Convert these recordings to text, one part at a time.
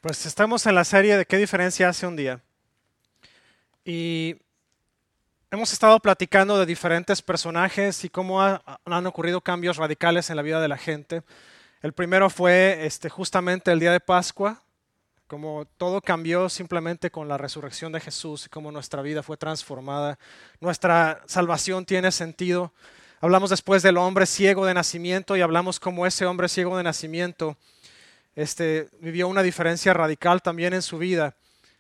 Pues estamos en la serie de ¿Qué diferencia hace un día? Y hemos estado platicando de diferentes personajes y cómo han ocurrido cambios radicales en la vida de la gente. El primero fue justamente el día de Pascua, como todo cambió simplemente con la resurrección de Jesús y cómo nuestra vida fue transformada. Nuestra salvación tiene sentido. Hablamos después del hombre ciego de nacimiento y hablamos cómo ese hombre ciego de nacimiento vivió una diferencia radical también en su vida,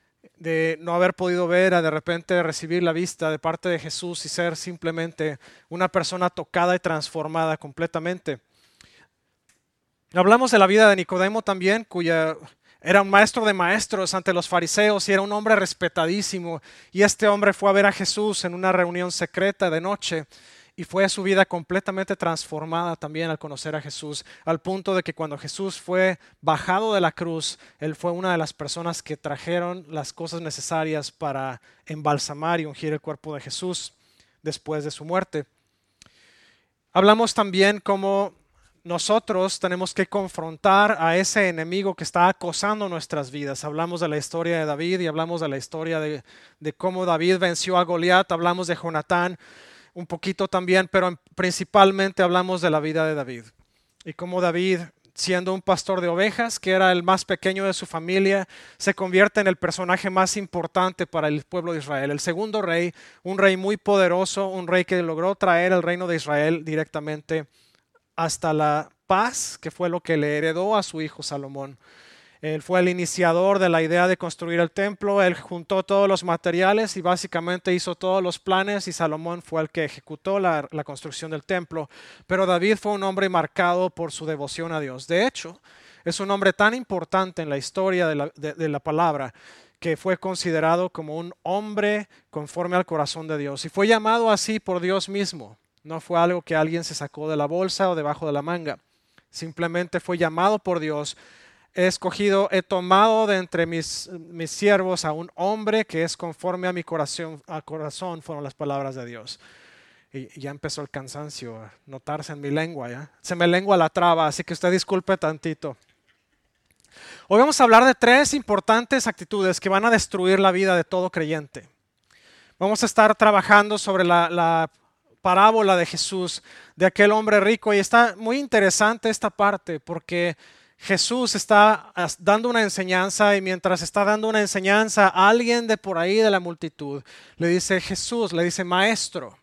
de no haber podido ver a de repente recibir la vista de parte de Jesús y ser simplemente una persona tocada y transformada completamente. Hablamos de la vida de Nicodemo también, cuya era un maestro de maestros ante los fariseos y era un hombre respetadísimo. Y este hombre fue a ver a Jesús en una reunión secreta de noche y fue su vida completamente transformada también al conocer a Jesús, al punto de que cuando Jesús fue bajado de la cruz, él fue una de las personas que trajeron las cosas necesarias para embalsamar y ungir el cuerpo de Jesús después de su muerte. Hablamos también cómo nosotros tenemos que confrontar a ese enemigo que está acosando nuestras vidas. Hablamos de la historia de David y hablamos de la historia de cómo David venció a Goliat. Hablamos de Jonatán un poquito también, pero principalmente hablamos de la vida de David. Y cómo David, siendo un pastor de ovejas, que era el más pequeño de su familia, se convierte en el personaje más importante para el pueblo de Israel. El segundo rey, un rey muy poderoso, un rey que logró traer el reino de Israel directamente hasta la paz, que fue lo que le heredó a su hijo Salomón. Él fue el iniciador de la idea de construir el templo, él juntó todos los materiales y básicamente hizo todos los planes y Salomón fue el que ejecutó la construcción del templo. Pero David fue un hombre marcado por su devoción a Dios. De hecho, es un hombre tan importante en la historia de la palabra que fue considerado como un hombre conforme al corazón de Dios y fue llamado así por Dios mismo. No fue algo que alguien se sacó de la bolsa o debajo de la manga. Simplemente fue llamado por Dios. He tomado de entre mis siervos a un hombre que es conforme a mi corazón, fueron las palabras de Dios. Y ya empezó el cansancio a notarse en mi lengua, ¿ya? Se me lengua la traba, así que usted disculpe tantito. Hoy vamos a hablar de tres importantes actitudes que van a destruir la vida de todo creyente. Vamos a estar trabajando sobre la parábola de Jesús, de aquel hombre rico, y está muy interesante esta parte porque Jesús está dando una enseñanza y mientras está dando una enseñanza, alguien de por ahí de la multitud le dice Jesús, le dice maestro,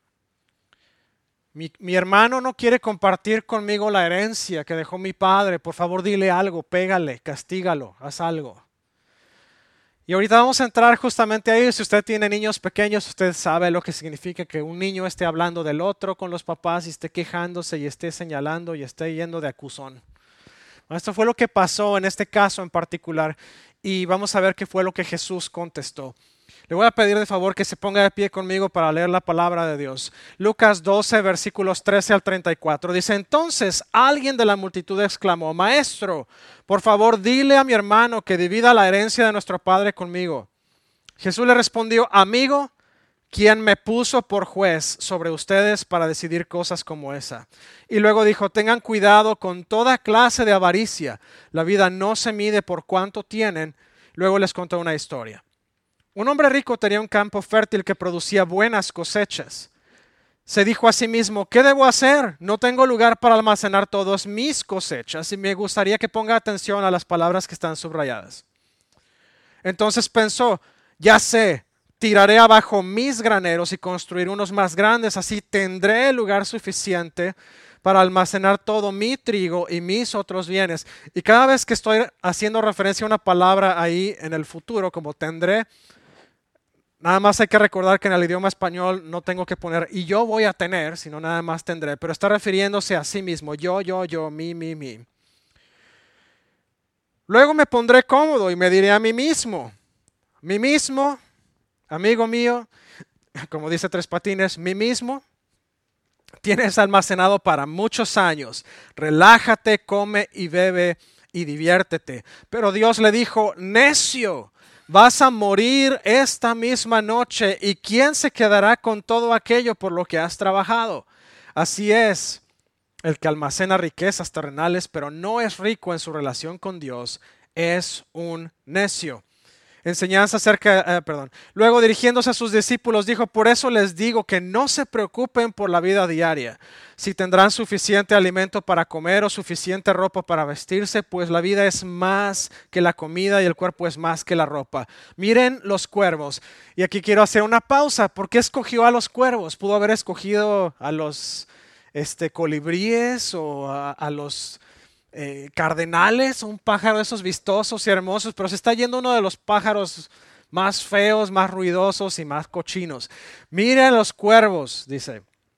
mi hermano no quiere compartir conmigo la herencia que dejó mi padre, por favor dile algo, pégale, castígalo, haz algo. Y ahorita vamos a entrar justamente ahí. Si usted tiene niños pequeños, usted sabe lo que significa que un niño esté hablando del otro con los papás y esté quejándose y esté señalando y esté yendo de acusón. Esto fue lo que pasó en este caso en particular y vamos a ver qué fue lo que Jesús contestó. Le voy a pedir de favor que se ponga de pie conmigo para leer la palabra de Dios. Lucas 12, versículos 13 al 34. Dice, entonces alguien de la multitud exclamó, Maestro, por favor dile a mi hermano que divida la herencia de nuestro padre conmigo. Jesús le respondió, amigo, ¿quién me puso por juez sobre ustedes para decidir cosas como esa? Y luego dijo, tengan cuidado con toda clase de avaricia. La vida no se mide por cuánto tienen. Luego les contó una historia. Un hombre rico tenía un campo fértil que producía buenas cosechas. Se dijo a sí mismo, ¿qué debo hacer? No tengo lugar para almacenar todas mis cosechas y me gustaría que ponga atención a las palabras que están subrayadas. Entonces pensó, ya sé, tiraré abajo mis graneros y construiré unos más grandes, así tendré lugar suficiente para almacenar todo mi trigo y mis otros bienes. Y cada vez que estoy haciendo referencia a una palabra ahí en el futuro, como tendré, nada más hay que recordar que en el idioma español no tengo que poner y yo voy a tener, sino nada más tendré, pero está refiriéndose a sí mismo, yo, mi. Luego me pondré cómodo y me diré a mí mismo, amigo mío, como dice Tres Patines, mí mismo, tienes almacenado para muchos años. Relájate, come y bebe y diviértete. Pero Dios le dijo, necio, vas a morir esta misma noche. ¿Y quién se quedará con todo aquello por lo que has trabajado? Así es, el que almacena riquezas terrenales, pero no es rico en su relación con Dios, es un necio. Enseñanza Luego, dirigiéndose a sus discípulos, dijo: por eso les digo que no se preocupen por la vida diaria, si tendrán suficiente alimento para comer o suficiente ropa para vestirse, pues la vida es más que la comida y el cuerpo es más que la ropa. Miren los cuervos. Y aquí quiero hacer una pausa. ¿Por qué escogió a los cuervos? Pudo haber escogido a los colibríes o a los cardenales, un pájaro de esos vistosos y hermosos, pero se está yendo uno de los pájaros más feos, más ruidosos y más cochinos. Miren los cuervos, dice.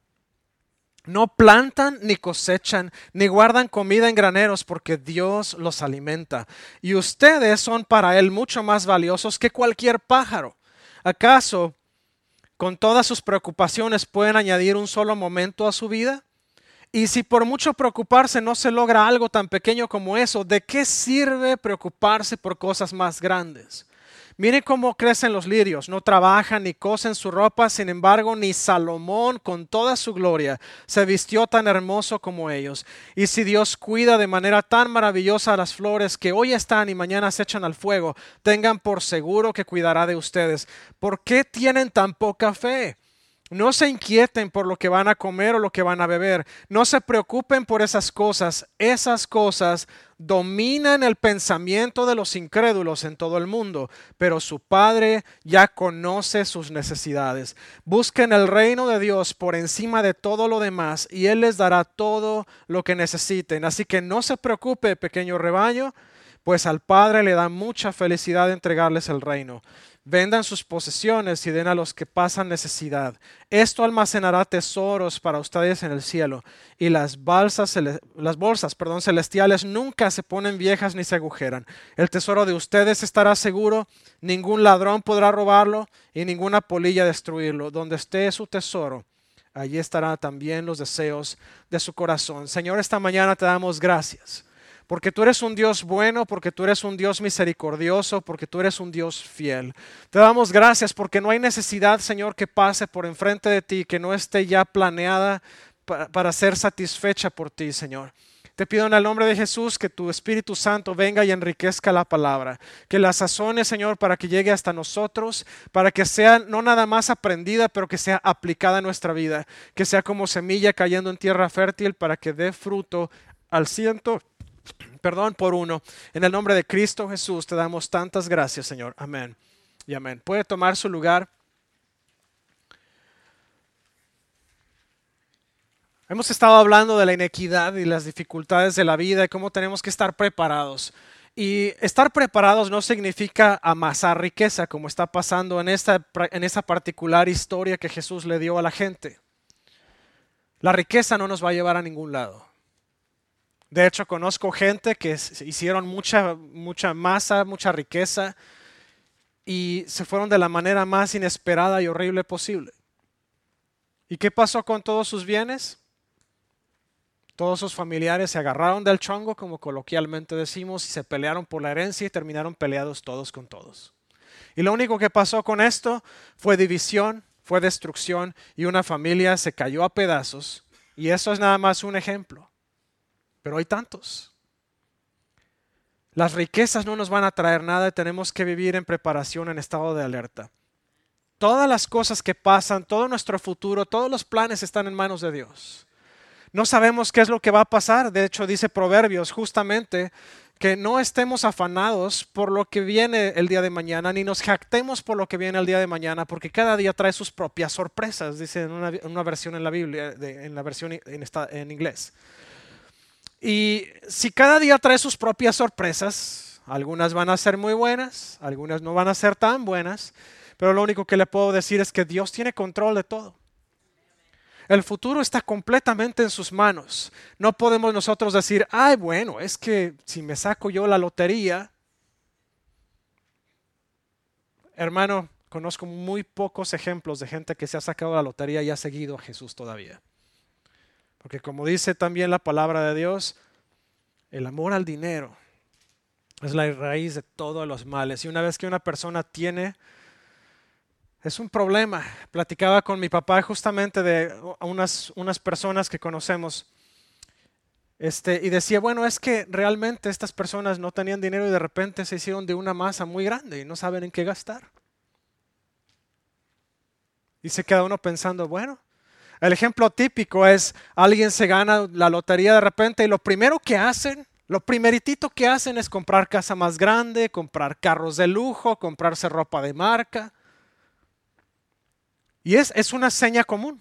No plantan ni cosechan, ni guardan comida en graneros, porque Dios los alimenta. Y ustedes son para Él mucho más valiosos que cualquier pájaro. ¿Acaso con todas sus preocupaciones pueden añadir un solo momento a su vida? Y si por mucho preocuparse no se logra algo tan pequeño como eso, ¿de qué sirve preocuparse por cosas más grandes? Miren cómo crecen los lirios, no trabajan ni cosen su ropa, sin embargo, ni Salomón con toda su gloria se vistió tan hermoso como ellos. Y si Dios cuida de manera tan maravillosa a las flores que hoy están y mañana se echan al fuego, tengan por seguro que cuidará de ustedes. ¿Por qué tienen tan poca fe? No se inquieten por lo que van a comer o lo que van a beber. No se preocupen por esas cosas. Esas cosas dominan el pensamiento de los incrédulos en todo el mundo, pero su Padre ya conoce sus necesidades. Busquen el reino de Dios por encima de todo lo demás y Él les dará todo lo que necesiten. Así que no se preocupe, pequeño rebaño, pues al Padre le da mucha felicidad entregarles el reino. Vendan sus posesiones y den a los que pasan necesidad. Esto almacenará tesoros para ustedes en el cielo. Y las bolsas celestiales nunca se ponen viejas ni se agujeran. El tesoro de ustedes estará seguro, ningún ladrón podrá robarlo y ninguna polilla destruirlo. Donde esté su tesoro, allí estarán también los deseos de su corazón. Señor, esta mañana te damos gracias. Porque tú eres un Dios bueno, porque tú eres un Dios misericordioso, porque tú eres un Dios fiel. Te damos gracias porque no hay necesidad, Señor, que pase por enfrente de ti, que no esté ya planeada para ser satisfecha por ti, Señor. Te pido en el nombre de Jesús que tu Espíritu Santo venga y enriquezca la palabra, que la sazone, Señor, para que llegue hasta nosotros, para que sea no nada más aprendida, pero que sea aplicada en nuestra vida, que sea como semilla cayendo en tierra fértil para que dé fruto al ciento. Por uno. En el nombre de Cristo Jesús te damos tantas gracias, Señor. Amén y amén. Puede tomar su lugar. Hemos estado hablando de la inequidad y las dificultades de la vida y cómo tenemos que estar preparados. Y estar preparados no significa amasar riqueza, como está pasando en esa particular historia que Jesús le dio a la gente. La riqueza no nos va a llevar a ningún lado. De hecho, conozco gente que hicieron mucha masa, mucha riqueza y se fueron de la manera más inesperada y horrible posible. ¿Y qué pasó con todos sus bienes? Todos sus familiares se agarraron del chongo, como coloquialmente decimos, y se pelearon por la herencia y terminaron peleados todos con todos. Y lo único que pasó con esto fue división, fue destrucción y una familia se cayó a pedazos. Y eso es nada más un ejemplo. Pero hay tantos. Las riquezas no nos van a traer nada y tenemos que vivir en preparación, en estado de alerta. Todas las cosas que pasan, todo nuestro futuro, todos los planes están en manos de Dios. No sabemos qué es lo que va a pasar. De hecho, dice Proverbios justamente que no estemos afanados por lo que viene el día de mañana, ni nos jactemos por lo que viene el día de mañana, porque cada día trae sus propias sorpresas, dice en una versión en la Biblia, en la versión en inglés. Y si cada día trae sus propias sorpresas, algunas van a ser muy buenas, algunas no van a ser tan buenas, pero lo único que le puedo decir es que Dios tiene control de todo. El futuro está completamente en sus manos. No podemos nosotros decir, ay, bueno, es que si me saco yo la lotería. Hermano, conozco muy pocos ejemplos de gente que se ha sacado la lotería y ha seguido a Jesús todavía. Porque como dice también la palabra de Dios, el amor al dinero es la raíz de todos los males. Y una vez que una persona tiene, es un problema. Platicaba con mi papá justamente de unas personas que conocemos. Y decía, bueno, es que realmente estas personas no tenían dinero y de repente se hicieron de una masa muy grande y no saben en qué gastar. Y se queda uno pensando, bueno, el ejemplo típico es alguien se gana la lotería de repente y lo primero que hacen, lo primeritito que hacen es comprar casa más grande, comprar carros de lujo, comprarse ropa de marca. Y es una seña común.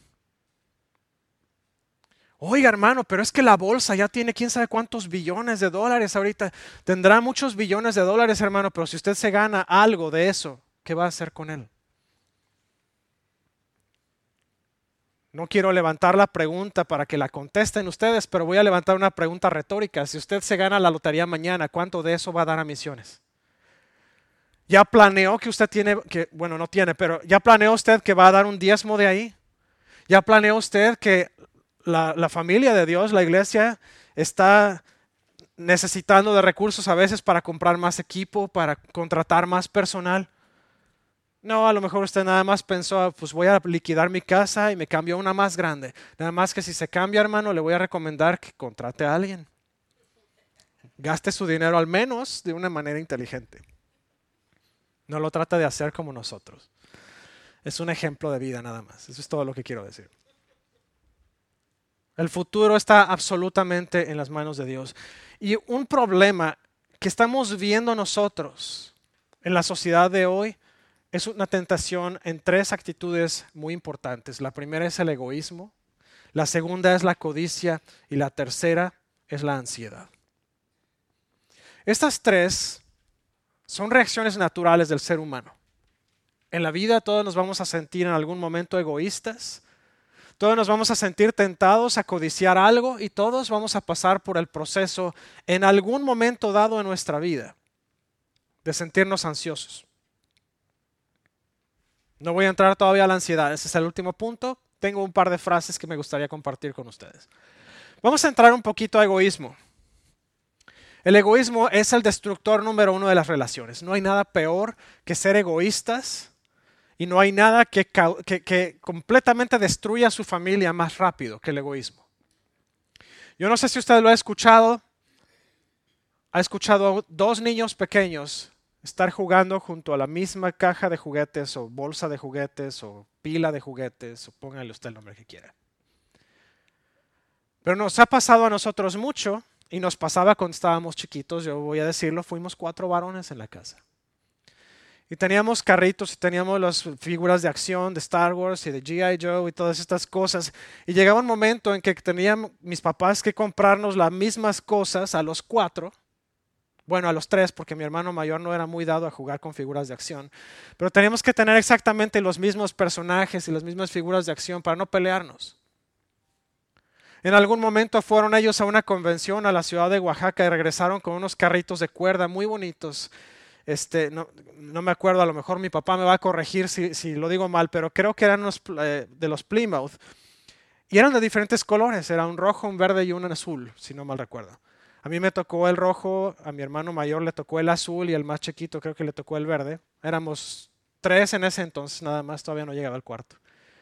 Oiga, hermano, pero es que la bolsa ya tiene quién sabe cuántos billones de dólares ahorita. Tendrá muchos billones de dólares, hermano, pero si usted se gana algo de eso, ¿qué va a hacer con él? No quiero levantar la pregunta para que la contesten ustedes, pero voy a levantar una pregunta retórica. Si usted se gana la lotería mañana, ¿cuánto de eso va a dar a misiones? ¿Ya planeó que usted tiene, bueno, no tiene, pero ya planeó usted que va a dar un diezmo de ahí? ¿Ya planeó usted que la familia de Dios, la iglesia, está necesitando de recursos a veces para comprar más equipo, para contratar más personal? No, a lo mejor usted nada más pensó, pues voy a liquidar mi casa y me cambio a una más grande. Nada más que si se cambia, hermano, le voy a recomendar que contrate a alguien. Gaste su dinero al menos de una manera inteligente. No lo trata de hacer como nosotros. Es un ejemplo de vida nada más. Eso es todo lo que quiero decir. El futuro está absolutamente en las manos de Dios. Y un problema que estamos viendo nosotros en la sociedad de hoy es una tentación en tres actitudes muy importantes. La primera es el egoísmo, la segunda es la codicia y la tercera es la ansiedad. Estas tres son reacciones naturales del ser humano. En la vida todos nos vamos a sentir en algún momento egoístas, todos nos vamos a sentir tentados a codiciar algo y todos vamos a pasar por el proceso en algún momento dado en nuestra vida de sentirnos ansiosos. No voy a entrar todavía a la ansiedad, ese es el último punto. Tengo un par de frases que me gustaría compartir con ustedes. Vamos a entrar un poquito a egoísmo. El egoísmo es el destructor número uno de las relaciones. No hay nada peor que ser egoístas y no hay nada que completamente destruya a su familia más rápido que el egoísmo. Yo no sé si usted lo ha escuchado a dos niños pequeños estar jugando junto a la misma caja de juguetes o bolsa de juguetes o pila de juguetes o póngale usted el nombre que quiera. Pero nos ha pasado a nosotros mucho y nos pasaba cuando estábamos chiquitos, yo voy a decirlo, fuimos 4 varones en la casa. Y teníamos carritos y teníamos las figuras de acción de Star Wars y de G.I. Joe y todas estas cosas. Y llegaba un momento en que tenían mis papás que comprarnos las mismas cosas a los 4. Bueno, a los 3 porque mi hermano mayor no era muy dado a jugar con figuras de acción. Pero teníamos que tener exactamente los mismos personajes y las mismas figuras de acción para no pelearnos. En algún momento fueron ellos a una convención a la ciudad de Oaxaca y regresaron con unos carritos de cuerda muy bonitos. No me acuerdo, a lo mejor mi papá me va a corregir si lo digo mal, pero creo que eran de los Plymouth. Y eran de diferentes colores, era un rojo, un verde y un azul, si no mal recuerdo. A mí me tocó el rojo, a mi hermano mayor le tocó el azul y el más chiquito creo que le tocó el verde. Éramos 3 en ese entonces, nada más, todavía no llegaba al cuarto.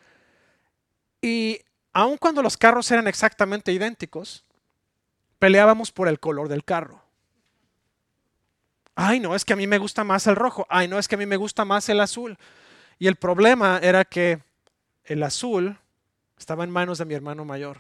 Y aun cuando los carros eran exactamente idénticos, peleábamos por el color del carro. Ay, no, es que a mí me gusta más el rojo. Ay, no, es que a mí me gusta más el azul. Y el problema era que el azul estaba en manos de mi hermano mayor.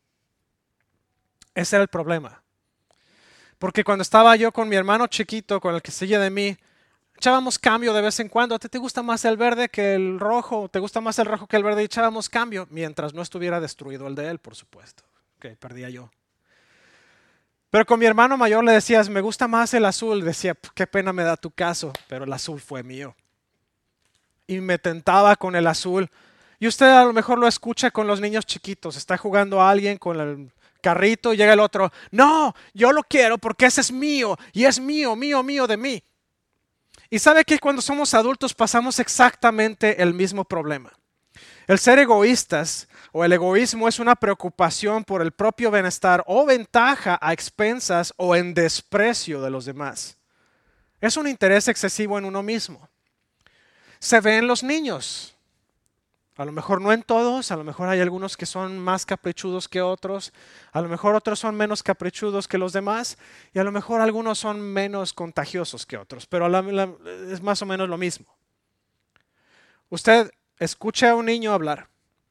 Ese era el problema. Porque cuando estaba yo con mi hermano chiquito, con el que sigue de mí, echábamos cambio de vez en cuando. ¿A ti te gusta más el verde que el rojo? ¿Te gusta más el rojo que el verde? Y echábamos cambio, mientras no estuviera destruido el de él, por supuesto. Que perdía yo. Pero con mi hermano mayor le decías, me gusta más el azul. Decía, qué pena me da tu caso, pero el azul fue mío. Y me tentaba con el azul. Y usted a lo mejor lo escucha con los niños chiquitos. Está jugando a alguien con el carrito y llega el otro. No, yo lo quiero porque ese es mío. Y es mío, mío, mío de mí. Y sabe que cuando somos adultos pasamos exactamente el mismo problema. El ser egoístas o el egoísmo es una preocupación por el propio bienestar o ventaja a expensas o en desprecio de los demás. Es un interés excesivo en uno mismo. Se ve en los niños. A lo mejor no en todos, a lo mejor hay algunos que son más caprichudos que otros, a lo mejor otros son menos caprichudos que los demás y a lo mejor algunos son menos contagiosos que otros, pero es más o menos lo mismo. Usted escucha a un niño hablar.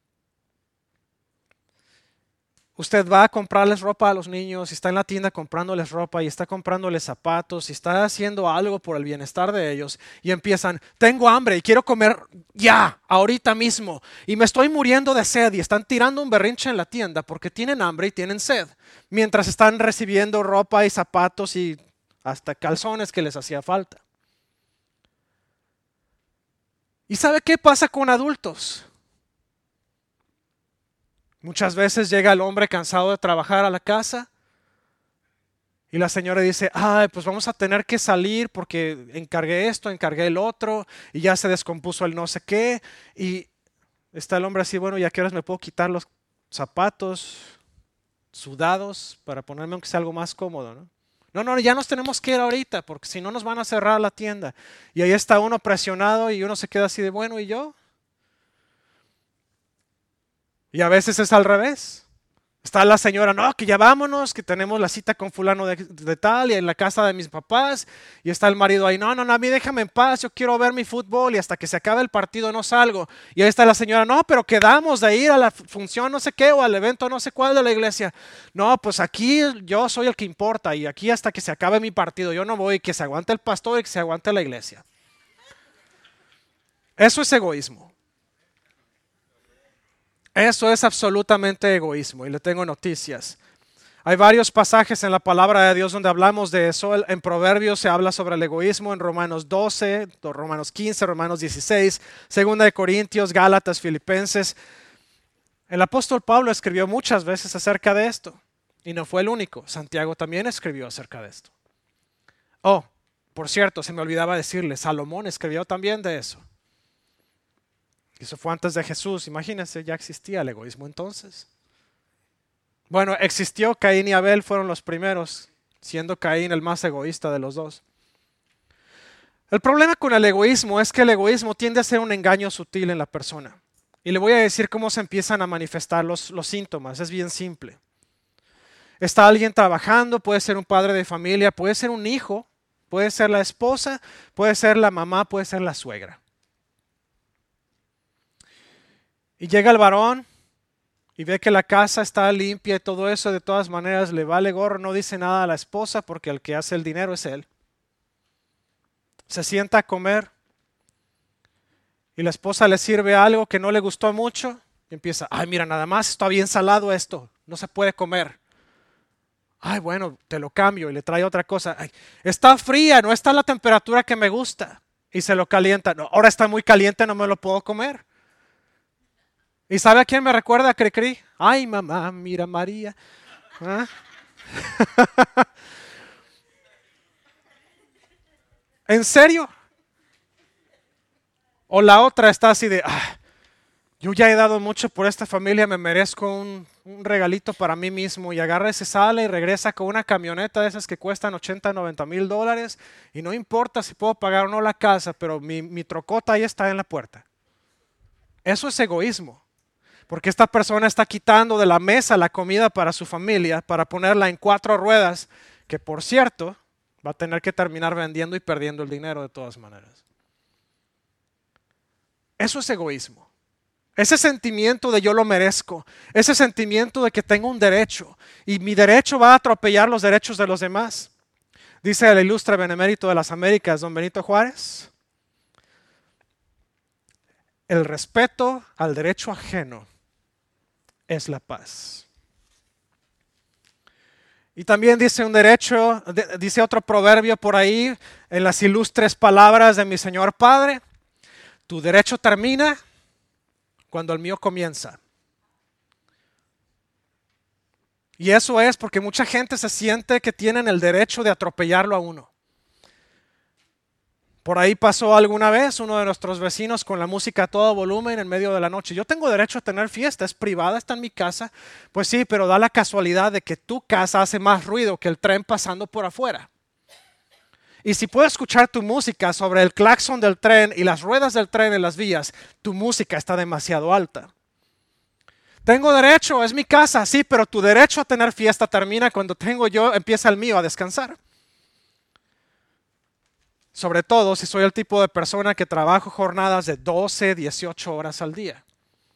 Usted va a comprarles ropa a los niños y está en la tienda comprándoles ropa y está comprándoles zapatos y está haciendo algo por el bienestar de ellos y empiezan, tengo hambre y quiero comer ya, ahorita mismo y me estoy muriendo de sed y están tirando un berrinche en la tienda porque tienen hambre y tienen sed, mientras están recibiendo ropa y zapatos y hasta calzones que les hacía falta. ¿Y sabe qué pasa con adultos? Muchas veces llega el hombre cansado de trabajar a la casa y la señora dice, ay, pues vamos a tener que salir porque encargué esto, encargué el otro y ya se descompuso el no sé qué. Y está el hombre así, bueno, ¿y a qué horas me puedo quitar los zapatos sudados para ponerme aunque sea algo más cómodo, ¿no? No, ya nos tenemos que ir ahorita porque si no nos van a cerrar la tienda. Y ahí está uno presionado y uno se queda así de, bueno, ¿y yo? Y a veces es al revés. Está la señora, no, que ya vámonos, que tenemos la cita con fulano de tal y en la casa de mis papás. Y está el marido ahí, no, a mí déjame en paz, yo quiero ver mi fútbol y hasta que se acabe el partido no salgo. Y ahí está la señora, no, pero quedamos de ir a la función no sé qué o al evento no sé cuál de la iglesia. No, pues aquí yo soy el que importa y aquí hasta que se acabe mi partido yo no voy, que se aguante el pastor y que se aguante la iglesia. Eso es egoísmo. Eso es absolutamente egoísmo y le tengo noticias. Hay varios pasajes en la palabra de Dios donde hablamos de eso. En Proverbios se habla sobre el egoísmo, en Romanos 12, Romanos 15, Romanos 16, 2 de Corintios, Gálatas, Filipenses. El apóstol Pablo escribió muchas veces acerca de esto y no fue el único. Santiago también escribió acerca de esto. Oh, por cierto, se me olvidaba decirle, Salomón escribió también de eso. Eso fue antes de Jesús, imagínense, ya existía el egoísmo entonces. Bueno, existió, Caín y Abel fueron los primeros, siendo Caín el más egoísta de los dos. El problema con el egoísmo es que el egoísmo tiende a ser un engaño sutil en la persona. Y le voy a decir cómo se empiezan a manifestar los síntomas, es bien simple. Está alguien trabajando, puede ser un padre de familia, puede ser un hijo, puede ser la esposa, puede ser la mamá, puede ser la suegra. Y llega el varón y ve que la casa está limpia y todo eso, de todas maneras le vale gorro, no dice nada a la esposa porque el que hace el dinero es él. Se sienta a comer y la esposa le sirve algo que no le gustó mucho y empieza, ay mira, nada más está bien salado esto, no se puede comer. Ay bueno, te lo cambio y le trae otra cosa. Ay, está fría, no está a la temperatura que me gusta y se lo calienta. No, ahora está muy caliente, no me lo puedo comer. ¿Y sabe a quién me recuerda, Cricri? Ay, mamá, mira María. ¿Ah? ¿En serio? O la otra está así de, yo ya he dado mucho por esta familia, me merezco un regalito para mí mismo. Y agarra ese sale y regresa con una camioneta de esas que cuestan 80, 90 mil dólares. Y no importa si puedo pagar o no la casa, pero mi trocota ahí está en la puerta. Eso es egoísmo. Porque esta persona está quitando de la mesa la comida para su familia para ponerla en 4 ruedas, que por cierto va a tener que terminar vendiendo y perdiendo el dinero de todas maneras. Eso es egoísmo. Ese sentimiento de yo lo merezco, ese sentimiento de que tengo un derecho y mi derecho va a atropellar los derechos de los demás. Dice el ilustre benemérito de las Américas, don Benito Juárez, el respeto al derecho ajeno es la paz. Y también dice un derecho, dice otro proverbio por ahí, en las ilustres palabras de mi Señor Padre, tu derecho termina cuando el mío comienza. Y eso es porque mucha gente se siente que tienen el derecho de atropellarlo a uno. Por ahí pasó alguna vez uno de nuestros vecinos con la música a todo volumen en medio de la noche. Yo tengo derecho a tener fiesta, es privada, está en mi casa. Pues sí, pero da la casualidad de que tu casa hace más ruido que el tren pasando por afuera. Y si puedo escuchar tu música sobre el claxon del tren y las ruedas del tren en las vías, tu música está demasiado alta. Tengo derecho, es mi casa, sí, pero tu derecho a tener fiesta termina cuando empieza el mío a descansar. Sobre todo si soy el tipo de persona que trabajo jornadas de 12, 18 horas al día.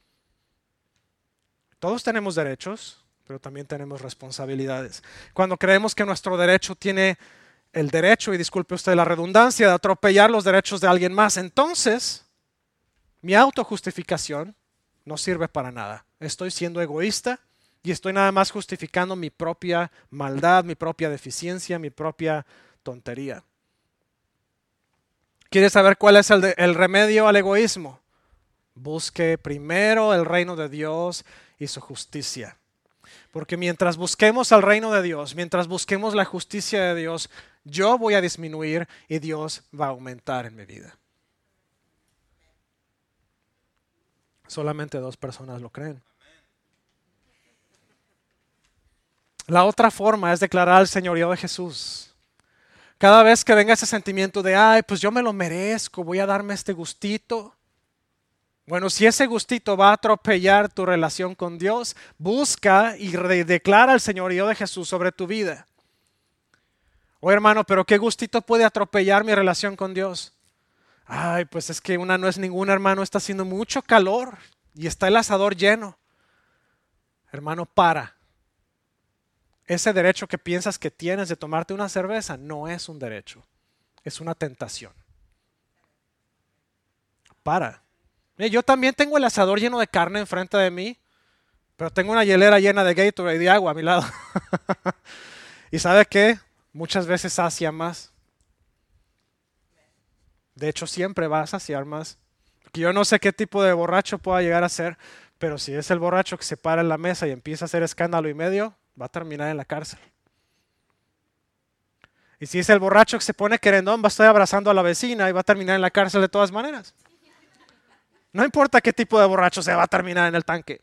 Todos tenemos derechos, pero también tenemos responsabilidades. Cuando creemos que nuestro derecho tiene el derecho, y disculpe usted la redundancia, de atropellar los derechos de alguien más, entonces mi autojustificación no sirve para nada. Estoy siendo egoísta y estoy nada más justificando mi propia maldad, mi propia deficiencia, mi propia tontería. ¿Quieres saber cuál es el remedio al egoísmo? Busque primero el reino de Dios y su justicia. Porque mientras busquemos el reino de Dios, mientras busquemos la justicia de Dios, yo voy a disminuir y Dios va a aumentar en mi vida. Solamente 2 personas lo creen. La otra forma es declarar el señorío de Jesús. Cada vez que venga ese sentimiento de, ay, pues yo me lo merezco, voy a darme este gustito. Bueno, si ese gustito va a atropellar tu relación con Dios, busca y declara el señorío de Jesús sobre tu vida. Oh hermano, pero ¿qué gustito puede atropellar mi relación con Dios? Ay, pues es que una no es ninguna, hermano, está haciendo mucho calor y está el asador lleno. Hermano, para. Ese derecho que piensas que tienes de tomarte una cerveza no es un derecho, es una tentación. Para. Yo también tengo el asador lleno de carne enfrente de mí, pero tengo una hielera llena de Gatorade y de agua a mi lado. ¿Y sabe qué? Muchas veces sacia más. De hecho, siempre va a saciar más. Porque yo no sé qué tipo de borracho pueda llegar a ser, pero si es el borracho que se para en la mesa y empieza a hacer escándalo y medio, va a terminar en la cárcel. Y si es el borracho que se pone querendón, va a estar abrazando a la vecina y va a terminar en la cárcel de todas maneras. No importa qué tipo de borracho sea, va a terminar en el tanque.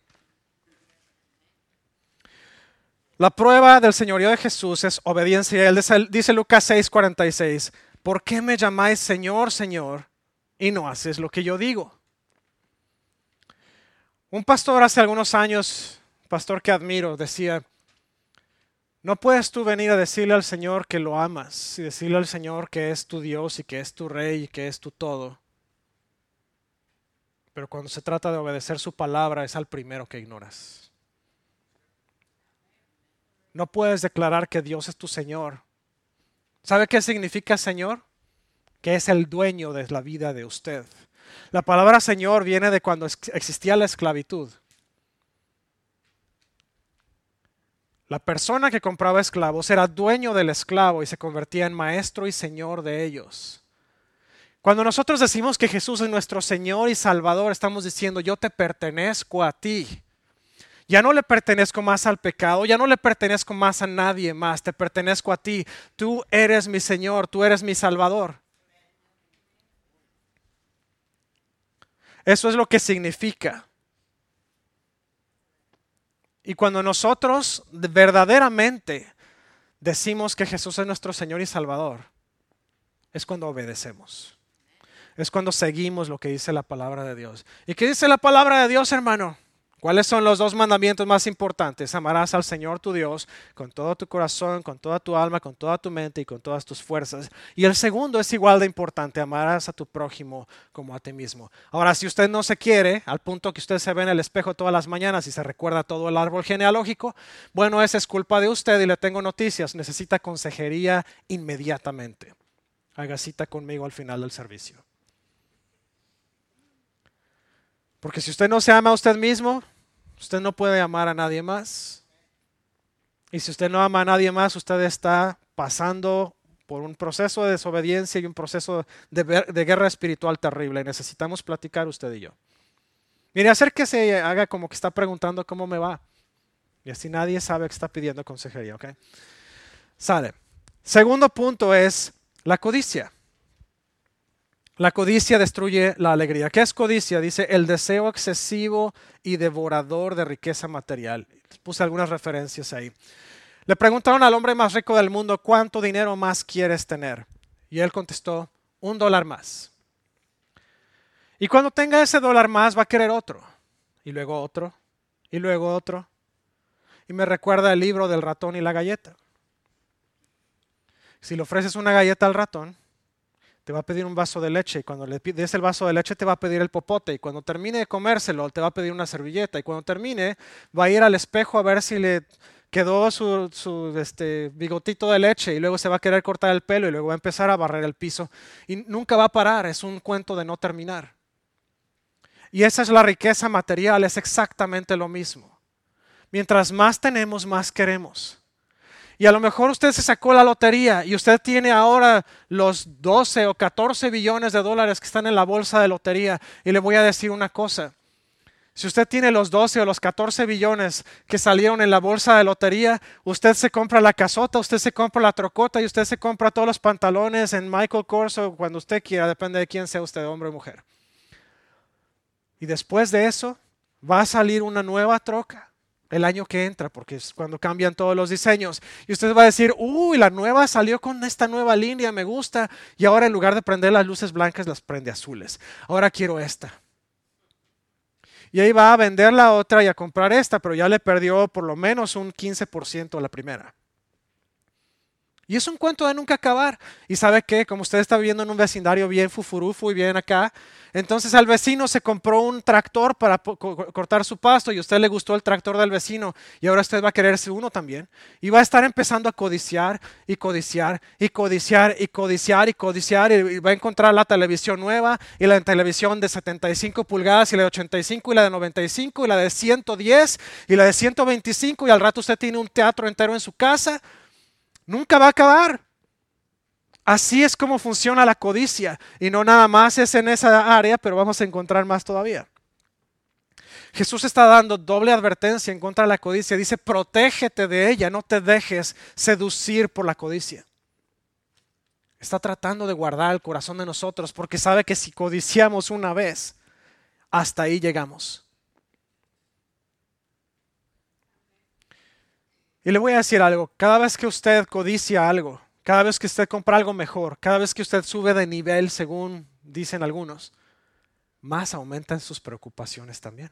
La prueba del señorío de Jesús es obediencia. Él dice Lucas 6:46, ¿por qué me llamáis Señor, Señor, y no haces lo que yo digo? Un pastor hace algunos años, pastor que admiro, decía, no puedes tú venir a decirle al Señor que lo amas y decirle al Señor que es tu Dios y que es tu Rey y que es tu todo. Pero cuando se trata de obedecer su palabra es al primero que ignoras. No puedes declarar que Dios es tu Señor. ¿Sabe qué significa Señor? Que es el dueño de la vida de usted. La palabra Señor viene de cuando existía la esclavitud. La persona que compraba esclavos era dueño del esclavo y se convertía en maestro y señor de ellos. Cuando nosotros decimos que Jesús es nuestro Señor y Salvador, estamos diciendo, yo te pertenezco a ti. Ya no le pertenezco más al pecado, ya no le pertenezco más a nadie más, te pertenezco a ti. Tú eres mi Señor, tú eres mi Salvador. Eso es lo que significa. Y cuando nosotros verdaderamente decimos que Jesús es nuestro Señor y Salvador, es cuando obedecemos. Es cuando seguimos lo que dice la palabra de Dios. ¿Y qué dice la palabra de Dios, hermano? ¿Cuáles son los 2 mandamientos más importantes? Amarás al Señor tu Dios con todo tu corazón, con toda tu alma, con toda tu mente y con todas tus fuerzas. Y el segundo es igual de importante, amarás a tu prójimo como a ti mismo. Ahora, si usted no se quiere, al punto que usted se ve en el espejo todas las mañanas y se recuerda todo el árbol genealógico, bueno, esa es culpa de usted y le tengo noticias. Necesita consejería inmediatamente. Haga cita conmigo al final del servicio. Porque si usted no se ama a usted mismo, usted no puede amar a nadie más. Y si usted no ama a nadie más, usted está pasando por un proceso de desobediencia y un proceso de guerra espiritual terrible. Necesitamos platicar usted y yo. Mire, acérquese y haga como que está preguntando cómo me va. Y así nadie sabe que está pidiendo consejería, ¿ok? Sale. Segundo punto es la codicia. La codicia destruye la alegría. ¿Qué es codicia? Dice el deseo excesivo y devorador de riqueza material. Puse algunas referencias ahí. Le preguntaron al hombre más rico del mundo, ¿cuánto dinero más quieres tener? Y él contestó, $1 más. Y cuando tenga ese $1 más va a querer otro. Y luego otro. Y luego otro. Y me recuerda el libro del ratón y la galleta. Si le ofreces una galleta al ratón, te va a pedir un vaso de leche. Y cuando le des el vaso de leche te va a pedir el popote. Y cuando termine de comérselo te va a pedir una servilleta. Y cuando termine va a ir al espejo a ver si le quedó su bigotito de leche. Y luego se va a querer cortar el pelo y luego va a empezar a barrer el piso. Y nunca va a parar. Es un cuento de no terminar. Y esa es la riqueza material. Es exactamente lo mismo. Mientras más tenemos, más queremos. Y a lo mejor usted se sacó la lotería y usted tiene ahora los 12 o 14 billones de dólares que están en la bolsa de lotería. Y le voy a decir una cosa. Si usted tiene los 12 o los 14 billones que salieron en la bolsa de lotería, usted se compra la casota, usted se compra la trocota y usted se compra todos los pantalones en Michael Kors o cuando usted quiera, depende de quién sea usted, hombre o mujer. Y después de eso va a salir una nueva troca el año que entra, porque es cuando cambian todos los diseños. Y usted va a decir, uy, la nueva salió con esta nueva línea, me gusta. Y ahora en lugar de prender las luces blancas, las prende azules. Ahora quiero esta. Y ahí va a vender la otra y a comprar esta, pero ya le perdió por lo menos un 15% a la primera. Y es un cuento de nunca acabar. Y sabe qué, como usted está viviendo en un vecindario bien fufurufu y bien acá, entonces al vecino se compró un tractor para cortar su pasto y a usted le gustó el tractor del vecino y ahora usted va a quererse uno también. Y va a estar empezando a codiciar y codiciar y codiciar y codiciar y codiciar y va a encontrar la televisión nueva y la televisión de 75 pulgadas y la de 85 y la de 95 y la de 110 y la de 125 y al rato usted tiene un teatro entero en su casa. Nunca va a acabar. Así es como funciona la codicia. Y no nada más es en esa área, pero vamos a encontrar más todavía. Jesús está dando doble advertencia en contra de la codicia. Dice, protégete de ella, no te dejes seducir por la codicia. Está tratando de guardar el corazón de nosotros porque sabe que si codiciamos una vez, hasta ahí llegamos. Y le voy a decir algo, cada vez que usted codicia algo, cada vez que usted compra algo mejor, cada vez que usted sube de nivel, según dicen algunos, más aumentan sus preocupaciones también.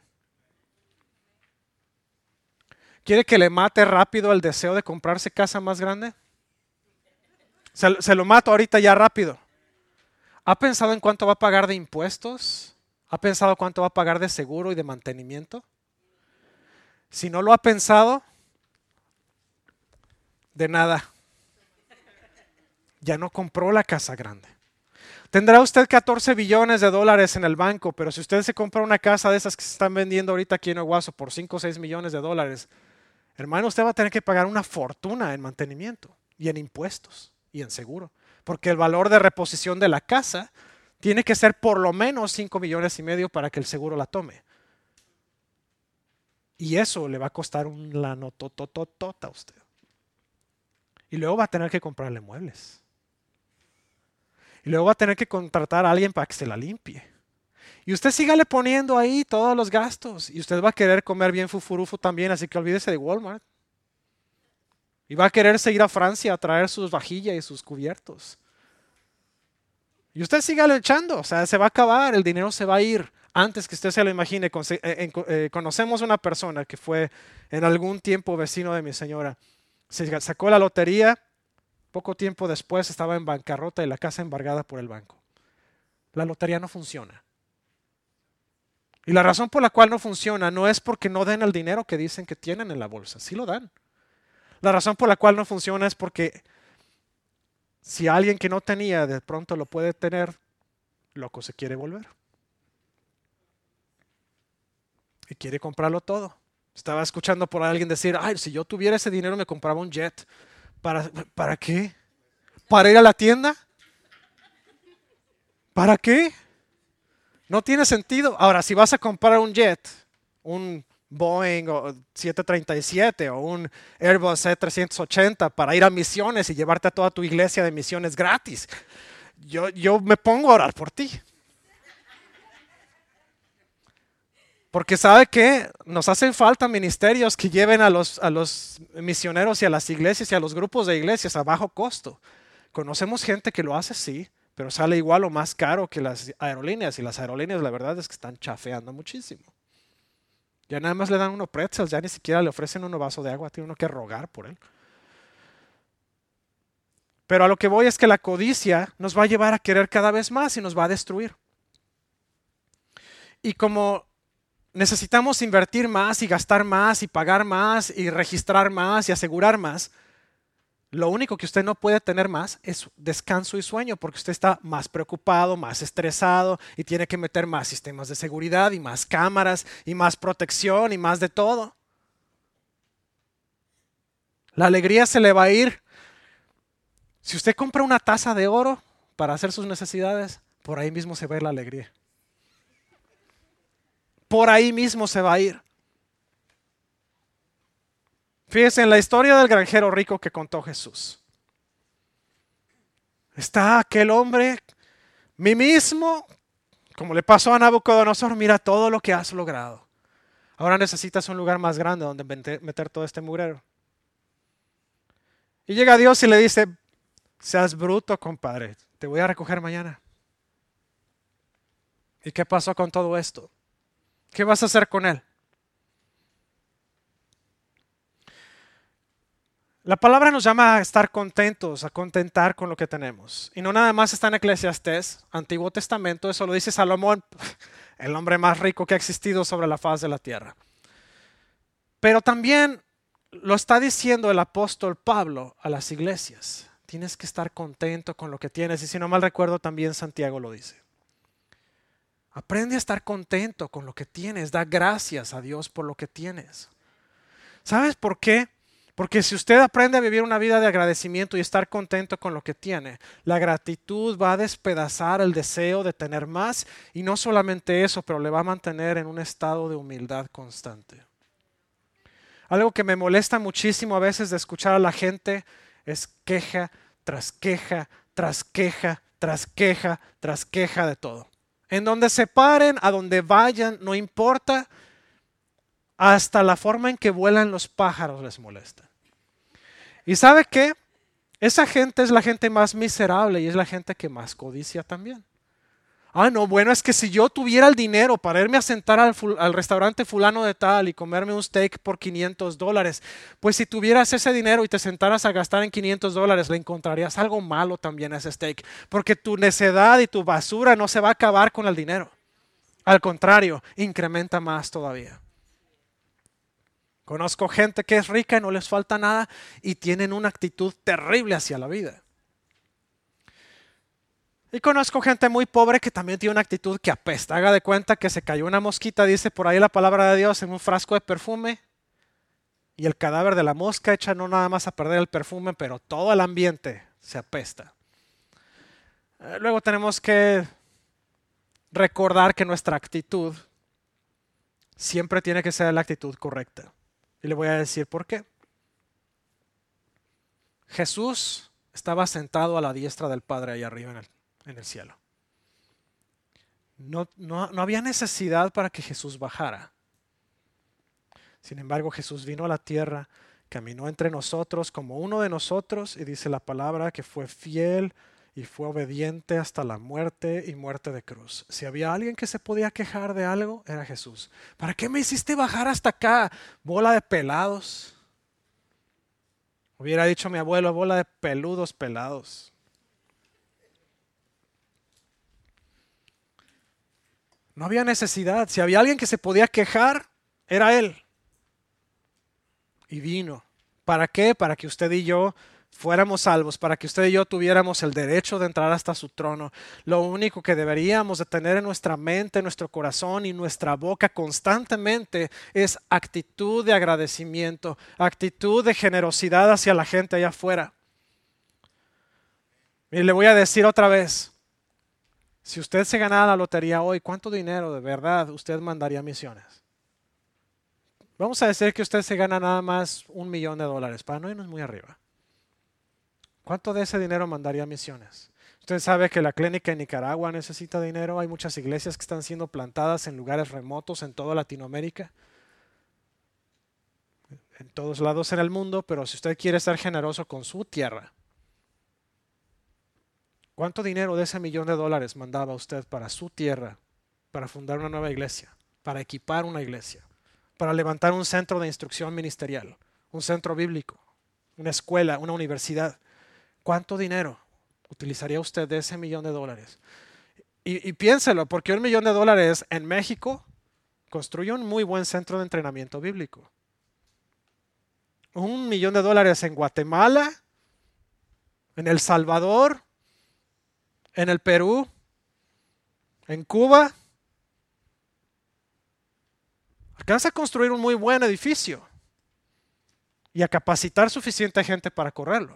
¿Quiere que le mate rápido el deseo de comprarse casa más grande? Se lo mato ahorita ya rápido. ¿Ha pensado en cuánto va a pagar de impuestos? ¿Ha pensado cuánto va a pagar de seguro y de mantenimiento? Si no lo ha pensado, de nada. Ya no compró la casa grande. Tendrá usted 14 billones de dólares en el banco, pero si usted se compra una casa de esas que se están vendiendo ahorita aquí en Owasso por 5 o 6 millones de dólares, hermano, usted va a tener que pagar una fortuna en mantenimiento y en impuestos y en seguro, porque el valor de reposición de la casa tiene que ser por lo menos 5 millones y medio para que el seguro la tome. Y eso le va a costar un lanotototota a usted. Y luego va a tener que comprarle muebles. Y luego va a tener que contratar a alguien para que se la limpie. Y usted sígale poniendo ahí todos los gastos. Y usted va a querer comer bien fufurufu también, así que olvídese de Walmart. Y va a quererse ir a Francia a traer sus vajillas y sus cubiertos. Y usted sígale echando, o sea, se va a acabar, el dinero se va a ir antes que usted se lo imagine. Conocemos una persona que fue en algún tiempo vecino de mi señora. Se sacó la lotería, poco tiempo después estaba en bancarrota y la casa embargada por el banco. La lotería no funciona. Y la razón por la cual no funciona no es porque no den el dinero que dicen que tienen en la bolsa, sí lo dan. La razón por la cual no funciona es porque si alguien que no tenía de pronto lo puede tener, loco se quiere volver. Y quiere comprarlo todo. Estaba escuchando por alguien decir, ay, si yo tuviera ese dinero me compraba un jet. ¿Para qué? ¿Para ir a la tienda? ¿Para qué? No tiene sentido. Ahora, si vas a comprar un jet, un Boeing o 737 o un Airbus C380 para ir a misiones y llevarte a toda tu iglesia de misiones gratis, yo me pongo a orar por ti. Porque sabe que nos hacen falta ministerios que lleven a los misioneros y a las iglesias y a los grupos de iglesias a bajo costo, Conocemos gente que lo hace, sí, pero sale igual o más caro que las aerolíneas. Y las aerolíneas, la verdad es que están chafeando muchísimo. Ya nada más le dan uno pretzels, ya ni siquiera le ofrecen uno vaso de agua, tiene uno que rogar por él. Pero a lo que voy es que la codicia nos va a llevar a querer cada vez más y nos va a destruir. Y como necesitamos invertir más y gastar más y pagar más y registrar más y asegurar más, lo único que usted no puede tener más es descanso y sueño, porque usted está más preocupado, más estresado y tiene que meter más sistemas de seguridad y más cámaras y más protección y más de todo. La alegría se le va a ir. Si usted compra una taza de oro para hacer sus necesidades, por ahí mismo se va a ir la alegría. Por ahí mismo se va a ir. Fíjense en la historia del granjero rico que contó Jesús. Está aquel hombre, mí mismo, como le pasó a Nabucodonosor, mira todo lo que has logrado. Ahora necesitas un lugar más grande donde meter todo este mugrero. Y llega Dios y le dice, seas bruto, compadre, te voy a recoger mañana. ¿Y qué pasó con todo esto? ¿Qué vas a hacer con él? La palabra nos llama a estar contentos, a contentar con lo que tenemos. Y no nada más está en Eclesiastés, Antiguo Testamento, eso lo dice Salomón, el hombre más rico que ha existido sobre la faz de la tierra. Pero también lo está diciendo el apóstol Pablo a las iglesias. Tienes que estar contento con lo que tienes. Y si no mal recuerdo, también Santiago lo dice. Aprende a estar contento con lo que tienes. Da gracias a Dios por lo que tienes. ¿Sabes por qué? Porque si usted aprende a vivir una vida de agradecimiento y estar contento con lo que tiene, la gratitud va a despedazar el deseo de tener más y no solamente eso, pero le va a mantener en un estado de humildad constante. Algo que me molesta muchísimo a veces de escuchar a la gente es queja tras queja, tras queja, tras queja, tras queja de todo. En donde se paren, a donde vayan, no importa. Hasta la forma en que vuelan los pájaros les molesta. ¿Y sabe qué? Esa gente es la gente más miserable y es la gente que más codicia también. Ah, no, bueno, es que si yo tuviera el dinero para irme a sentar al restaurante fulano de tal y comerme un steak por $500, pues si tuvieras ese dinero y te sentaras a gastar en $500, le encontrarías algo malo también a ese steak, porque tu necedad y tu basura no se va a acabar con el dinero. Al contrario, incrementa más todavía. Conozco gente que es rica y no les falta nada y tienen una actitud terrible hacia la vida. Y conozco gente muy pobre que también tiene una actitud que apesta. Haga de cuenta que se cayó una mosquita, dice por ahí la palabra de Dios, en un frasco de perfume. Y el cadáver de la mosca echa no nada más a perder el perfume, pero todo el ambiente se apesta. Luego tenemos que recordar que nuestra actitud siempre tiene que ser la actitud correcta. Y le voy a decir por qué. Jesús estaba sentado a la diestra del Padre allá arriba en el cielo. No había necesidad para que Jesús bajara. Sin embargo, Jesús vino a la tierra, caminó entre nosotros como uno de nosotros y dice la palabra que fue fiel y fue obediente hasta la muerte y muerte de cruz. Si había alguien que se podía quejar de algo, era Jesús. ¿Para qué me hiciste bajar hasta acá, bola de pelados? Hubiera dicho mi abuelo, bola de peludos pelados. No había necesidad. Si había alguien que se podía quejar, era Él. Y vino. ¿Para qué? Para que usted y yo fuéramos salvos, para que usted y yo tuviéramos el derecho de entrar hasta su trono. Lo único que deberíamos de tener en nuestra mente, nuestro corazón y nuestra boca constantemente es actitud de agradecimiento, actitud de generosidad hacia la gente allá afuera. Y le voy a decir otra vez, si usted se ganara la lotería hoy, ¿cuánto dinero de verdad usted mandaría a misiones? Vamos a decir que usted se gana nada más $1,000,000, para no irnos muy arriba. ¿Cuánto de ese dinero mandaría a misiones? Usted sabe que la clínica en Nicaragua necesita dinero. Hay muchas iglesias que están siendo plantadas en lugares remotos en toda Latinoamérica, en todos lados en el mundo, pero si usted quiere ser generoso con su tierra, ¿Cuánto dinero de ese $1,000,000 mandaba usted para su tierra, para fundar una nueva iglesia, para equipar una iglesia, para levantar un centro de instrucción ministerial, un centro bíblico, una escuela, una universidad? ¿Cuánto dinero utilizaría usted de ese $1,000,000? Y piénselo, porque $1,000,000 en México construye un muy buen centro de entrenamiento bíblico. $1,000,000 en Guatemala, en El Salvador, en el Perú, en Cuba. Alcanza a construir un muy buen edificio y a capacitar suficiente gente para correrlo.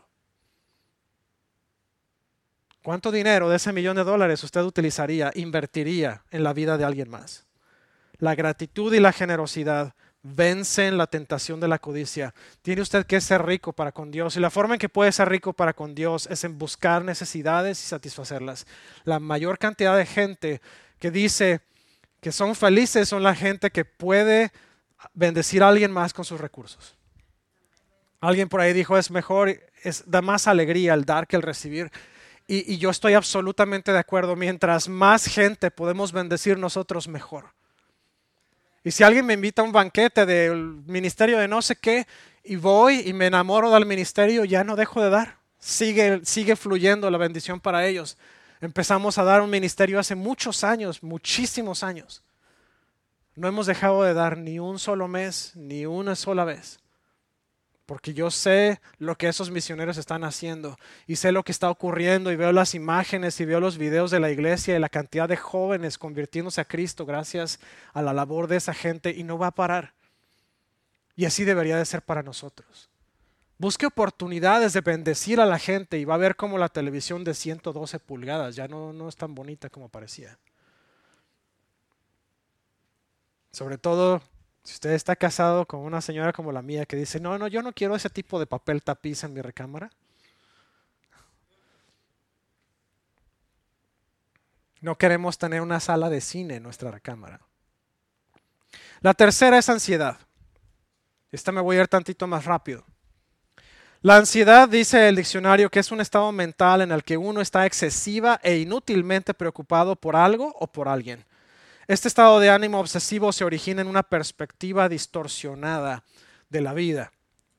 ¿Cuánto dinero de ese $1,000,000 usted utilizaría, invertiría en la vida de alguien más? La gratitud y la generosidad vencen la tentación de la codicia. Tiene usted que ser rico para con Dios. Y la forma en que puede ser rico para con Dios es en buscar necesidades y satisfacerlas. La mayor cantidad de gente que dice que son felices son la gente que puede bendecir a alguien más con sus recursos. Alguien por ahí dijo, es mejor, da más alegría el dar que el recibir. Y yo estoy absolutamente de acuerdo. Mientras más gente podemos bendecir nosotros, mejor. Y si alguien me invita a un banquete del ministerio de no sé qué y voy y me enamoro del ministerio, ya no dejo de dar. Sigue fluyendo la bendición para ellos. Empezamos a dar un ministerio hace muchos años, muchísimos años. No hemos dejado de dar ni un solo mes, ni una sola vez. Porque yo sé lo que esos misioneros están haciendo y sé lo que está ocurriendo y veo las imágenes y veo los videos de la iglesia y la cantidad de jóvenes convirtiéndose a Cristo gracias a la labor de esa gente, y no va a parar. Y así debería de ser para nosotros. Busque oportunidades de bendecir a la gente y va a ver cómo la televisión de 112 pulgadas ya no es tan bonita como parecía. Sobre todo si usted está casado con una señora como la mía que dice, no, yo no quiero ese tipo de papel tapiz en mi recámara. No queremos tener una sala de cine en nuestra recámara. La tercera es ansiedad. Esta me voy a ir tantito más rápido. La ansiedad, dice el diccionario, que es un estado mental en el que uno está excesiva e inútilmente preocupado por algo o por alguien. Este estado de ánimo obsesivo se origina en una perspectiva distorsionada de la vida.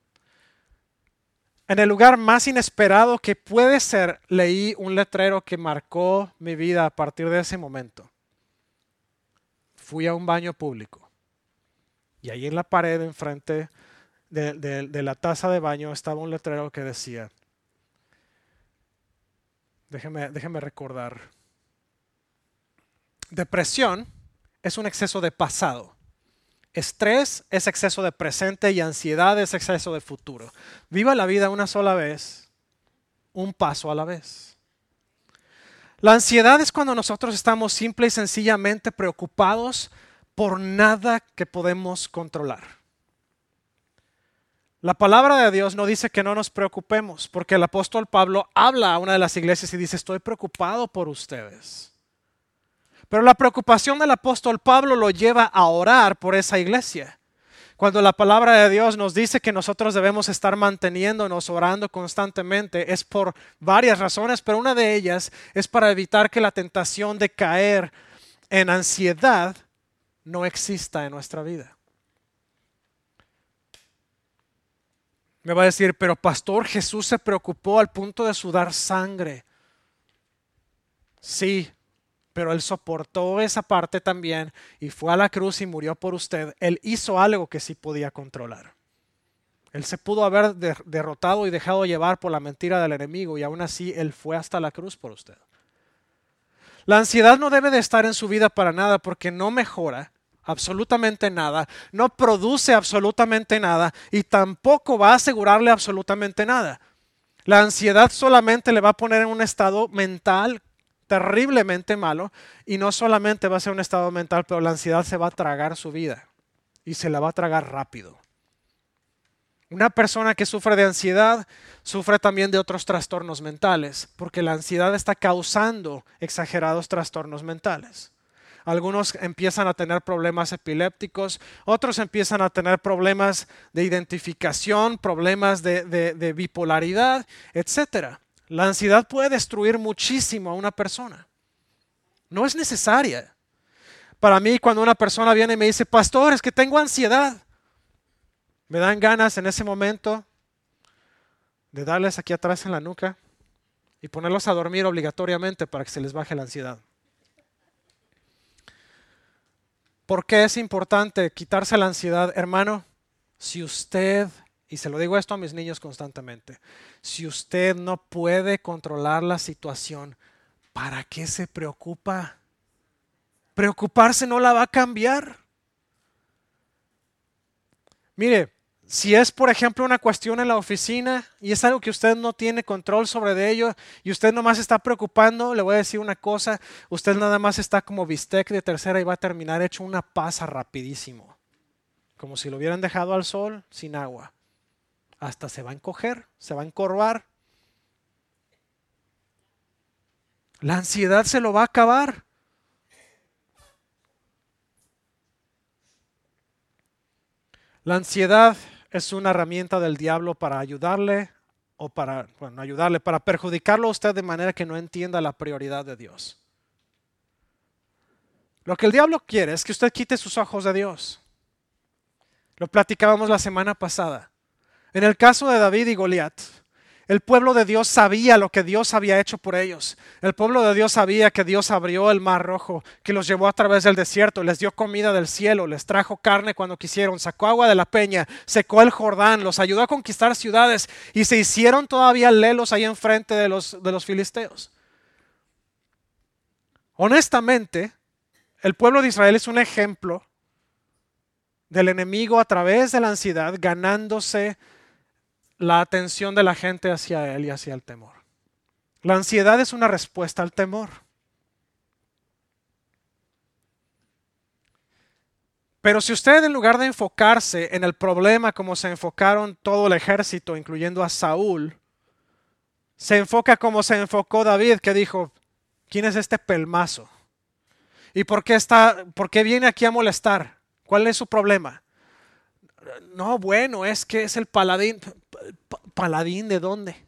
En el lugar más inesperado que puede ser, leí un letrero que marcó mi vida a partir de ese momento. Fui a un baño público y ahí en la pared enfrente de la taza de baño estaba un letrero que decía, déjeme recordar, depresión es un exceso de pasado. Estrés es exceso de presente y ansiedad es exceso de futuro. Viva la vida una sola vez, un paso a la vez. La ansiedad es cuando nosotros estamos simple y sencillamente preocupados por nada que podemos controlar. La palabra de Dios no dice que no nos preocupemos, porque el apóstol Pablo habla a una de las iglesias y dice, estoy preocupado por ustedes. Pero la preocupación del apóstol Pablo lo lleva a orar por esa iglesia. Cuando la palabra de Dios nos dice que nosotros debemos estar manteniéndonos orando constantemente, es por varias razones, pero una de ellas es para evitar que la tentación de caer en ansiedad no exista en nuestra vida. Me va a decir, pero pastor, Jesús se preocupó al punto de sudar sangre. Sí, pero Él soportó esa parte también y fue a la cruz y murió por usted. Él hizo algo que sí podía controlar. Él se pudo haber derrotado y dejado llevar por la mentira del enemigo y aún así Él fue hasta la cruz por usted. La ansiedad no debe de estar en su vida para nada porque no mejora absolutamente nada, no produce absolutamente nada y tampoco va a asegurarle absolutamente nada. La ansiedad solamente le va a poner en un estado mental terriblemente malo y no solamente va a ser un estado mental, pero la ansiedad se va a tragar su vida y se la va a tragar rápido. Una persona que sufre de ansiedad sufre también de otros trastornos mentales porque la ansiedad está causando exagerados trastornos mentales. Algunos empiezan a tener problemas epilépticos, otros empiezan a tener problemas de identificación, problemas de bipolaridad, etc. La ansiedad puede destruir muchísimo a una persona. No es necesaria. Para mí, cuando una persona viene y me dice, pastor, es que tengo ansiedad, me dan ganas en ese momento de darles aquí atrás en la nuca y ponerlos a dormir obligatoriamente para que se les baje la ansiedad. ¿Por qué es importante quitarse la ansiedad? Hermano, si usted, y se lo digo esto a mis niños constantemente, si usted no puede controlar la situación, ¿para qué se preocupa? Preocuparse no la va a cambiar. Mire, si es por ejemplo una cuestión en la oficina y es algo que usted no tiene control sobre de ello y usted nomás está preocupando, le voy a decir una cosa, usted nada más está como bistec de tercera y va a terminar hecho una pasa rapidísimo. Como si lo hubieran dejado al sol sin agua. Hasta se va a encoger, se va a encorvar. La ansiedad se lo va a acabar. La ansiedad es una herramienta del diablo para ayudarle o para, bueno, no ayudarle, para perjudicarlo a usted de manera que no entienda la prioridad de Dios. Lo que el diablo quiere es que usted quite sus ojos de Dios. Lo platicábamos la semana pasada. En el caso de David y Goliat, el pueblo de Dios sabía lo que Dios había hecho por ellos. El pueblo de Dios sabía que Dios abrió el mar rojo, que los llevó a través del desierto, les dio comida del cielo, les trajo carne cuando quisieron, sacó agua de la peña, secó el Jordán, los ayudó a conquistar ciudades y se hicieron todavía lelos ahí enfrente de los filisteos. Honestamente, el pueblo de Israel es un ejemplo del enemigo a través de la ansiedad ganándose la atención de la gente hacia él y hacia el temor. La ansiedad es una respuesta al temor. Pero si usted en lugar de enfocarse en el problema como se enfocaron todo el ejército, incluyendo a Saúl, se enfoca como se enfocó David, que dijo, ¿quién es este pelmazo? ¿Y por qué viene aquí a molestar? ¿Cuál es su problema? No, bueno, es que es el paladín. ¿Paladín de dónde?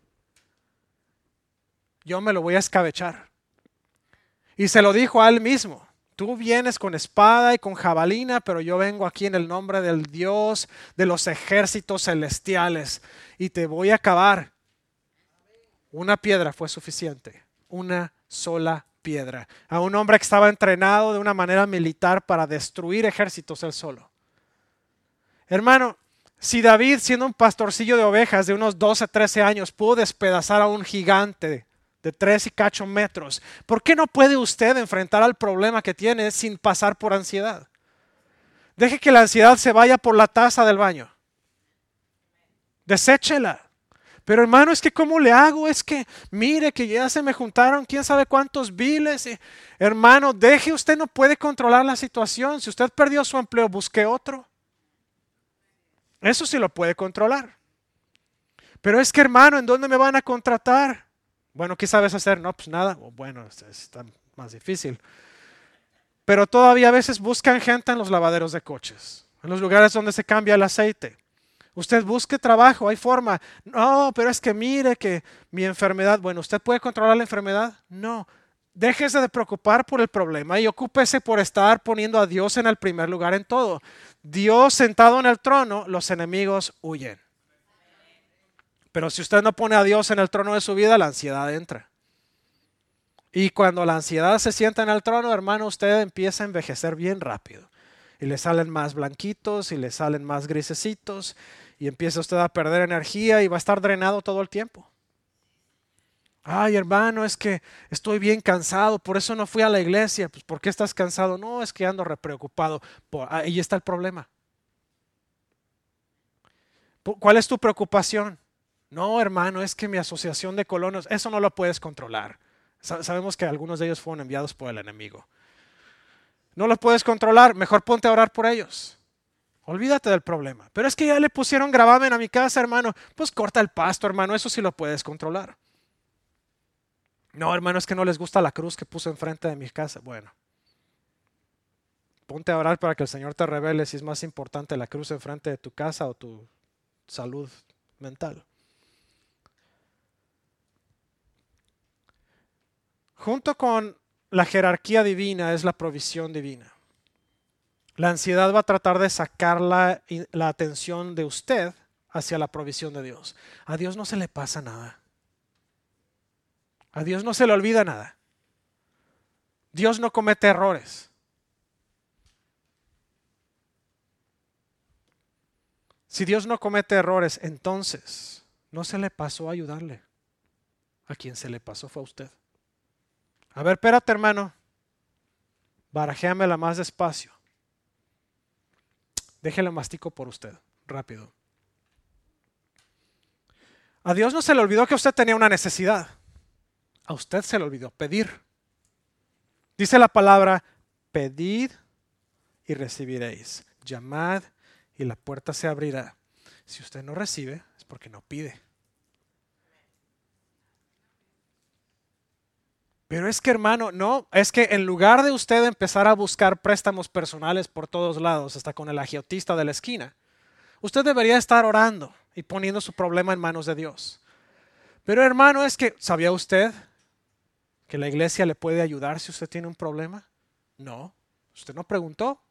Yo me lo voy a escabechar. Y se lo dijo a él mismo. Tú vienes con espada y con jabalina, pero yo vengo aquí en el nombre del Dios de los ejércitos celestiales y te voy a acabar. Una piedra fue suficiente. Una sola piedra. A un hombre que estaba entrenado de una manera militar para destruir ejércitos él solo. Hermano, si David, siendo un pastorcillo de ovejas de unos 12, 13 años, pudo despedazar a un gigante de 3 y cacho metros, ¿por qué no puede usted enfrentar al problema que tiene sin pasar por ansiedad? Deje que la ansiedad se vaya por la taza del baño. Deséchela. Pero hermano, es que ¿cómo le hago? Es que mire que ya se me juntaron quién sabe cuántos biles. Hermano, usted no puede controlar la situación. Si usted perdió su empleo, busque otro. Eso sí lo puede controlar. Pero es que hermano, ¿en dónde me van a contratar? Bueno, ¿qué sabes hacer? No, pues nada. Bueno, está más difícil. Pero todavía a veces buscan gente en los lavaderos de coches, en los lugares donde se cambia el aceite. Usted busque trabajo, hay forma. No, pero es que mire que mi enfermedad, bueno, ¿usted puede controlar la enfermedad? No. Déjese de preocupar por el problema y ocúpese por estar poniendo a Dios en el primer lugar en todo. Dios sentado en el trono, los enemigos huyen. Pero si usted no pone a Dios en el trono de su vida, la ansiedad entra. Y cuando la ansiedad se sienta en el trono, hermano, usted empieza a envejecer bien rápido. Y le salen más blanquitos y le salen más grisecitos y empieza usted a perder energía y va a estar drenado todo el tiempo. Ay, hermano, es que estoy bien cansado, por eso no fui a la iglesia. Pues, ¿por qué estás cansado? No, es que ando preocupado. Ahí está el problema. ¿Cuál es tu preocupación? No, hermano, es que mi asociación de colonos, eso no lo puedes controlar. Sabemos que algunos de ellos fueron enviados por el enemigo. No lo puedes controlar, mejor ponte a orar por ellos. Olvídate del problema. Pero es que ya le pusieron gravamen a mi casa, hermano. Pues corta el pasto, hermano, eso sí lo puedes controlar. No, hermano, es que no les gusta la cruz que puso enfrente de mi casa. Bueno, ponte a orar para que el Señor te revele si es más importante la cruz enfrente de tu casa o tu salud mental. Junto con la jerarquía divina es la provisión divina. La ansiedad va a tratar de sacar la atención de usted hacia la provisión de Dios. A Dios no se le pasa nada. A Dios no se le olvida nada. Dios no comete errores. Si Dios no comete errores, entonces no se le pasó a ayudarle. A quien se le pasó fue a usted. A ver, espérate, hermano. Barajéamela más despacio. Déjelo mastico por usted, rápido. A Dios no se le olvidó que usted tenía una necesidad. A usted se le olvidó pedir. Dice la palabra, pedid y recibiréis. Llamad y la puerta se abrirá. Si usted no recibe, es porque no pide. Pero es que, hermano, no, es que en lugar de usted empezar a buscar préstamos personales por todos lados, hasta con el agiotista de la esquina, usted debería estar orando y poniendo su problema en manos de Dios. Pero, hermano, es que, ¿sabía usted que la iglesia le puede ayudar si usted tiene un problema? No, usted no preguntó.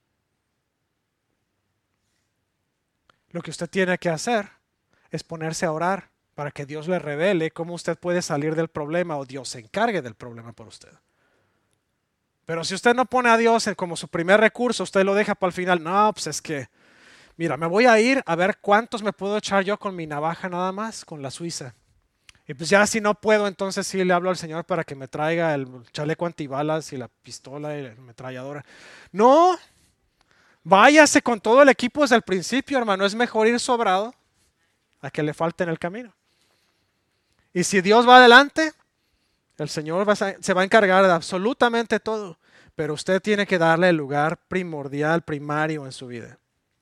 Lo que usted tiene que hacer es ponerse a orar para que Dios le revele cómo usted puede salir del problema o Dios se encargue del problema por usted. Pero si usted no pone a Dios como su primer recurso, usted lo deja para el final. No, pues es que, mira, me voy a ir a ver cuántos me puedo echar yo con mi navaja nada más, con la suiza. Y pues ya si no puedo, entonces sí le hablo al Señor para que me traiga el chaleco antibalas y la pistola y la ametralladora. No, váyase con todo el equipo desde el principio, hermano. Es mejor ir sobrado a que le falte en el camino. Y si Dios va adelante, el Señor se va a encargar de absolutamente todo. Pero usted tiene que darle el lugar primordial, primario en su vida.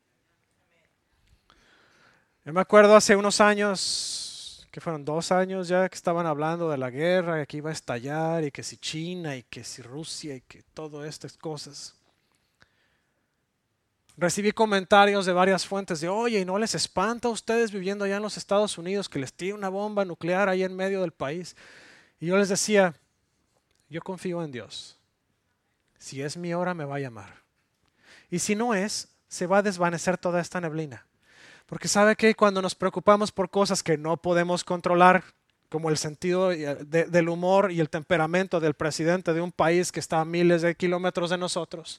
Yo me acuerdo hace unos años, que fueron 2 años ya, que estaban hablando de la guerra, que iba a estallar, y que si China, y que si Rusia, y que todas estas cosas. Recibí comentarios de varias fuentes de, oye, ¿y no les espanta a ustedes viviendo allá en los Estados Unidos que les tire una bomba nuclear ahí en medio del país? Y yo les decía, yo confío en Dios. Si es mi hora, me va a llamar. Y si no es, se va a desvanecer toda esta neblina. Porque sabe que cuando nos preocupamos por cosas que no podemos controlar, como el sentido del humor y el temperamento del presidente de un país que está a miles de kilómetros de nosotros,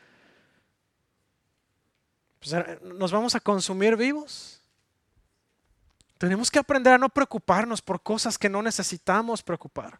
pues nos vamos a consumir vivos. Tenemos que aprender a no preocuparnos por cosas que no necesitamos preocupar.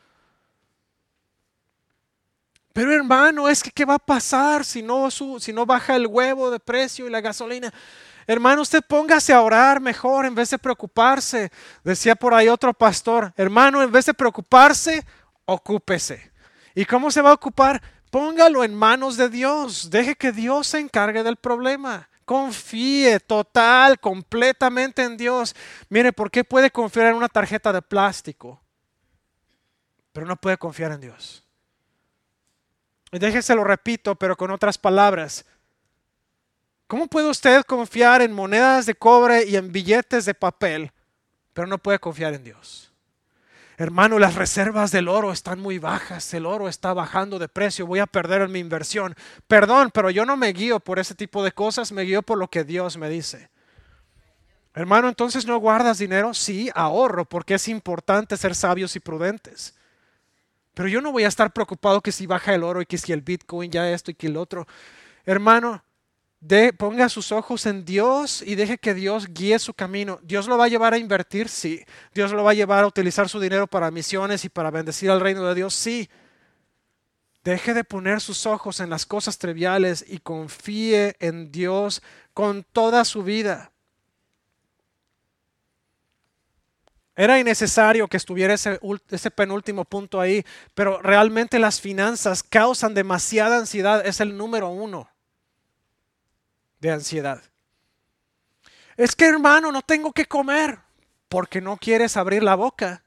Pero hermano, es que ¿qué va a pasar si no baja el huevo de precio y la gasolina? Hermano, usted póngase a orar mejor en vez de preocuparse. Decía por ahí otro pastor, hermano, en vez de preocuparse, ocúpese. ¿Y cómo se va a ocupar? Póngalo en manos de Dios. Deje que Dios se encargue del problema. Confíe total, completamente en Dios. Mire, ¿por qué puede confiar en una tarjeta de plástico, pero no puede confiar en Dios? Y déjese lo repito, pero con otras palabras. ¿Cómo puede usted confiar en monedas de cobre y en billetes de papel, pero no puede confiar en Dios? Hermano, las reservas del oro están muy bajas, el oro está bajando de precio, voy a perder en mi inversión. Perdón, pero yo no me guío por ese tipo de cosas, me guío por lo que Dios me dice. Hermano, entonces ¿no guardas dinero? Sí, ahorro, porque es importante ser sabios y prudentes. Pero yo no voy a estar preocupado que si baja el oro y que si el Bitcoin ya esto y que el otro. Hermano, ponga sus ojos en Dios y deje que Dios guíe su camino. ¿Dios lo va a llevar a invertir? Sí. ¿Dios lo va a llevar a utilizar su dinero para misiones y para bendecir al reino de Dios? Sí. Deje de poner sus ojos en las cosas triviales y confíe en Dios con toda su vida. Era innecesario que estuviera ese penúltimo punto ahí, pero realmente las finanzas causan demasiada ansiedad. Es el número 1 de ansiedad. Es que hermano, no tengo que comer porque no quieres abrir la boca.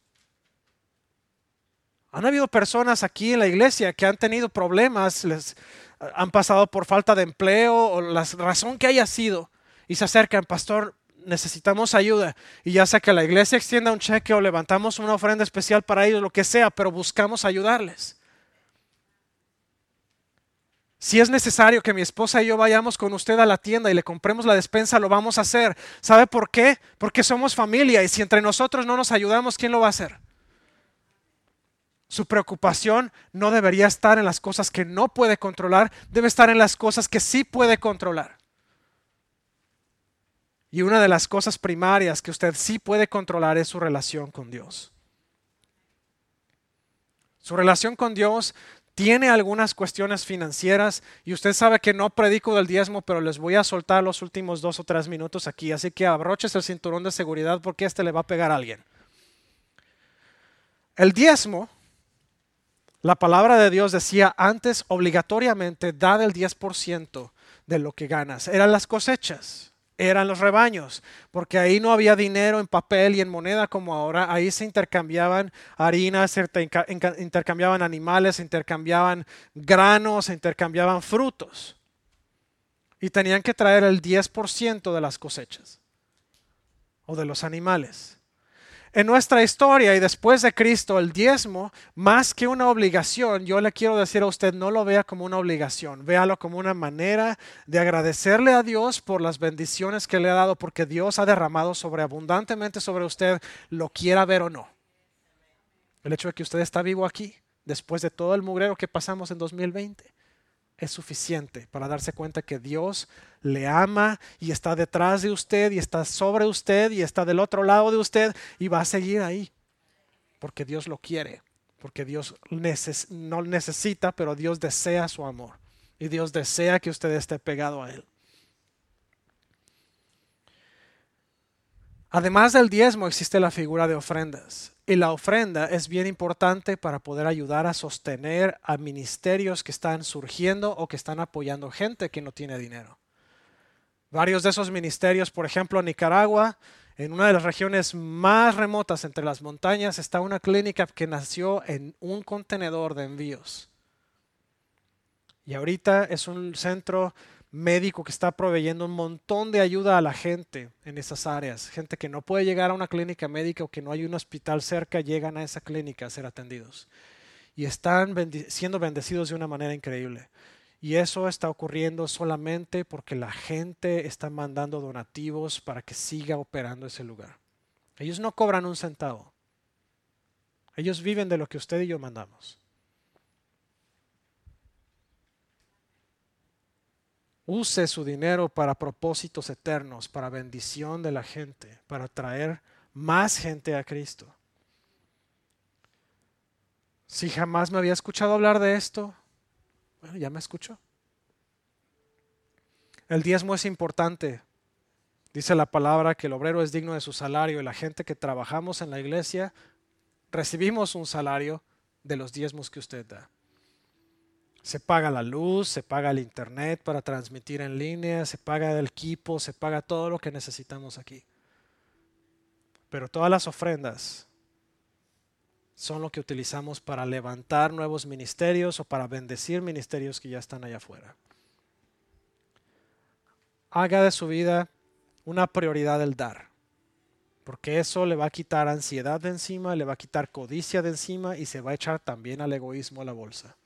Han habido personas aquí en la iglesia que han tenido problemas, han pasado por falta de empleo o la razón que haya sido y se acercan, pastor, necesitamos ayuda. Y ya sea que la iglesia extienda un cheque o levantamos una ofrenda especial para ellos, lo que sea, pero buscamos ayudarles. Si es necesario que mi esposa y yo vayamos con usted a la tienda y le compremos la despensa, lo vamos a hacer. ¿Sabe por qué? Porque somos familia y si entre nosotros no nos ayudamos, ¿quién lo va a hacer? Su preocupación no debería estar en las cosas que no puede controlar, debe estar en las cosas que sí puede controlar. Y una de las cosas primarias que usted sí puede controlar es su relación con Dios. Su relación con Dios tiene algunas cuestiones financieras y usted sabe que no predico del diezmo, pero les voy a soltar los últimos 2 o 3 minutos aquí, así que abroches el cinturón de seguridad porque le va a pegar a alguien. El diezmo, la palabra de Dios decía antes obligatoriamente da el 10% de lo que ganas. Eran las cosechas, eran los rebaños, porque ahí no había dinero en papel y en moneda como ahora. Ahí se intercambiaban harinas, se intercambiaban animales, se intercambiaban granos, se intercambiaban frutos. Y tenían que traer el 10% de las cosechas o de los animales. En nuestra historia y después de Cristo, el diezmo, más que una obligación, yo le quiero decir a usted, no lo vea como una obligación, véalo como una manera de agradecerle a Dios por las bendiciones que le ha dado, porque Dios ha derramado abundantemente sobre usted, lo quiera ver o no. El hecho de que usted está vivo aquí, después de todo el mugrero que pasamos en 2020, es suficiente para darse cuenta que Dios le ama y está detrás de usted y está sobre usted y está del otro lado de usted y va a seguir ahí porque Dios lo quiere, porque Dios no necesita, pero Dios desea su amor y Dios desea que usted esté pegado a Él. Además del diezmo existe la figura de ofrendas. Y la ofrenda es bien importante para poder ayudar a sostener a ministerios que están surgiendo o que están apoyando gente que no tiene dinero. Varios de esos ministerios, por ejemplo, en Nicaragua, en una de las regiones más remotas entre las montañas, está una clínica que nació en un contenedor de envíos. Y ahorita es un centro médico que está proveyendo un montón de ayuda a la gente en esas áreas. Gente que no puede llegar a una clínica médica o que no hay un hospital cerca, llegan a esa clínica a ser atendidos. Y están siendo bendecidos de una manera increíble. Y eso está ocurriendo solamente porque la gente está mandando donativos para que siga operando ese lugar. Ellos no cobran un centavo. Ellos viven de lo que usted y yo mandamos. Use su dinero para propósitos eternos, para bendición de la gente, para traer más gente a Cristo. Si jamás me había escuchado hablar de esto, bueno, ya me escuchó. El diezmo es importante. Dice la palabra que el obrero es digno de su salario y la gente que trabajamos en la iglesia recibimos un salario de los diezmos que usted da. Se paga la luz, se paga el internet para transmitir en línea, se paga el equipo, se paga todo lo que necesitamos aquí. Pero todas las ofrendas son lo que utilizamos para levantar nuevos ministerios o para bendecir ministerios que ya están allá afuera. Haga de su vida una prioridad el dar, porque eso le va a quitar ansiedad de encima, le va a quitar codicia de encima y se va a echar también al egoísmo a la bolsa.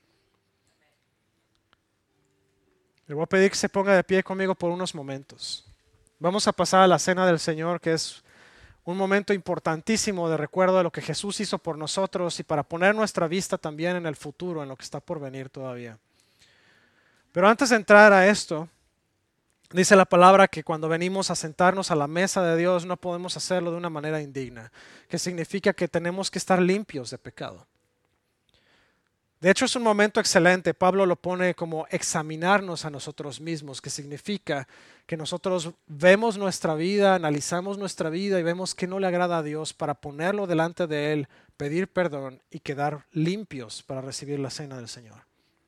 Le voy a pedir que se ponga de pie conmigo por unos momentos. Vamos a pasar a la cena del Señor, que es un momento importantísimo de recuerdo de lo que Jesús hizo por nosotros y para poner nuestra vista también en el futuro, en lo que está por venir todavía. Pero antes de entrar a esto, dice la palabra que cuando venimos a sentarnos a la mesa de Dios no podemos hacerlo de una manera indigna, que significa que tenemos que estar limpios de pecado. De hecho, es un momento excelente. Pablo lo pone como examinarnos a nosotros mismos, que significa que nosotros vemos nuestra vida, analizamos nuestra vida y vemos que no le agrada a Dios para ponerlo delante de Él, pedir perdón y quedar limpios para recibir la cena del Señor.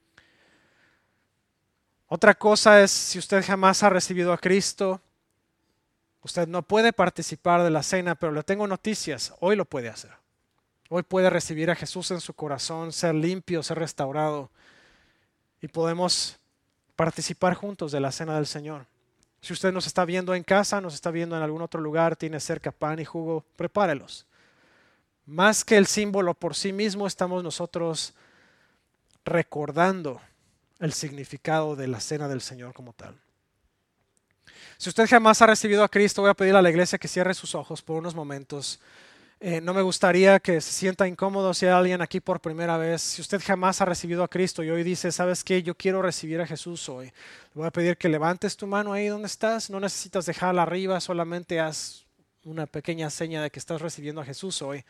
Otra cosa es, si usted jamás ha recibido a Cristo, usted no puede participar de la cena, pero le tengo noticias, hoy lo puede hacer. Hoy puede recibir a Jesús en su corazón, ser limpio, ser restaurado y podemos participar juntos de la cena del Señor. Si usted nos está viendo en casa, nos está viendo en algún otro lugar, tiene cerca pan y jugo, prepárelos. Más que el símbolo por sí mismo, estamos nosotros recordando el significado de la cena del Señor como tal. Si usted jamás ha recibido a Cristo, voy a pedir a la iglesia que cierre sus ojos por unos momentos. No me gustaría que se sienta incómodo si hay alguien aquí por primera vez. Si usted jamás ha recibido a Cristo y hoy dice, ¿sabes qué? Yo quiero recibir a Jesús hoy. Le voy a pedir que levantes tu mano ahí donde estás. No necesitas dejarla arriba, solamente haz una pequeña seña de que estás recibiendo a Jesús hoy.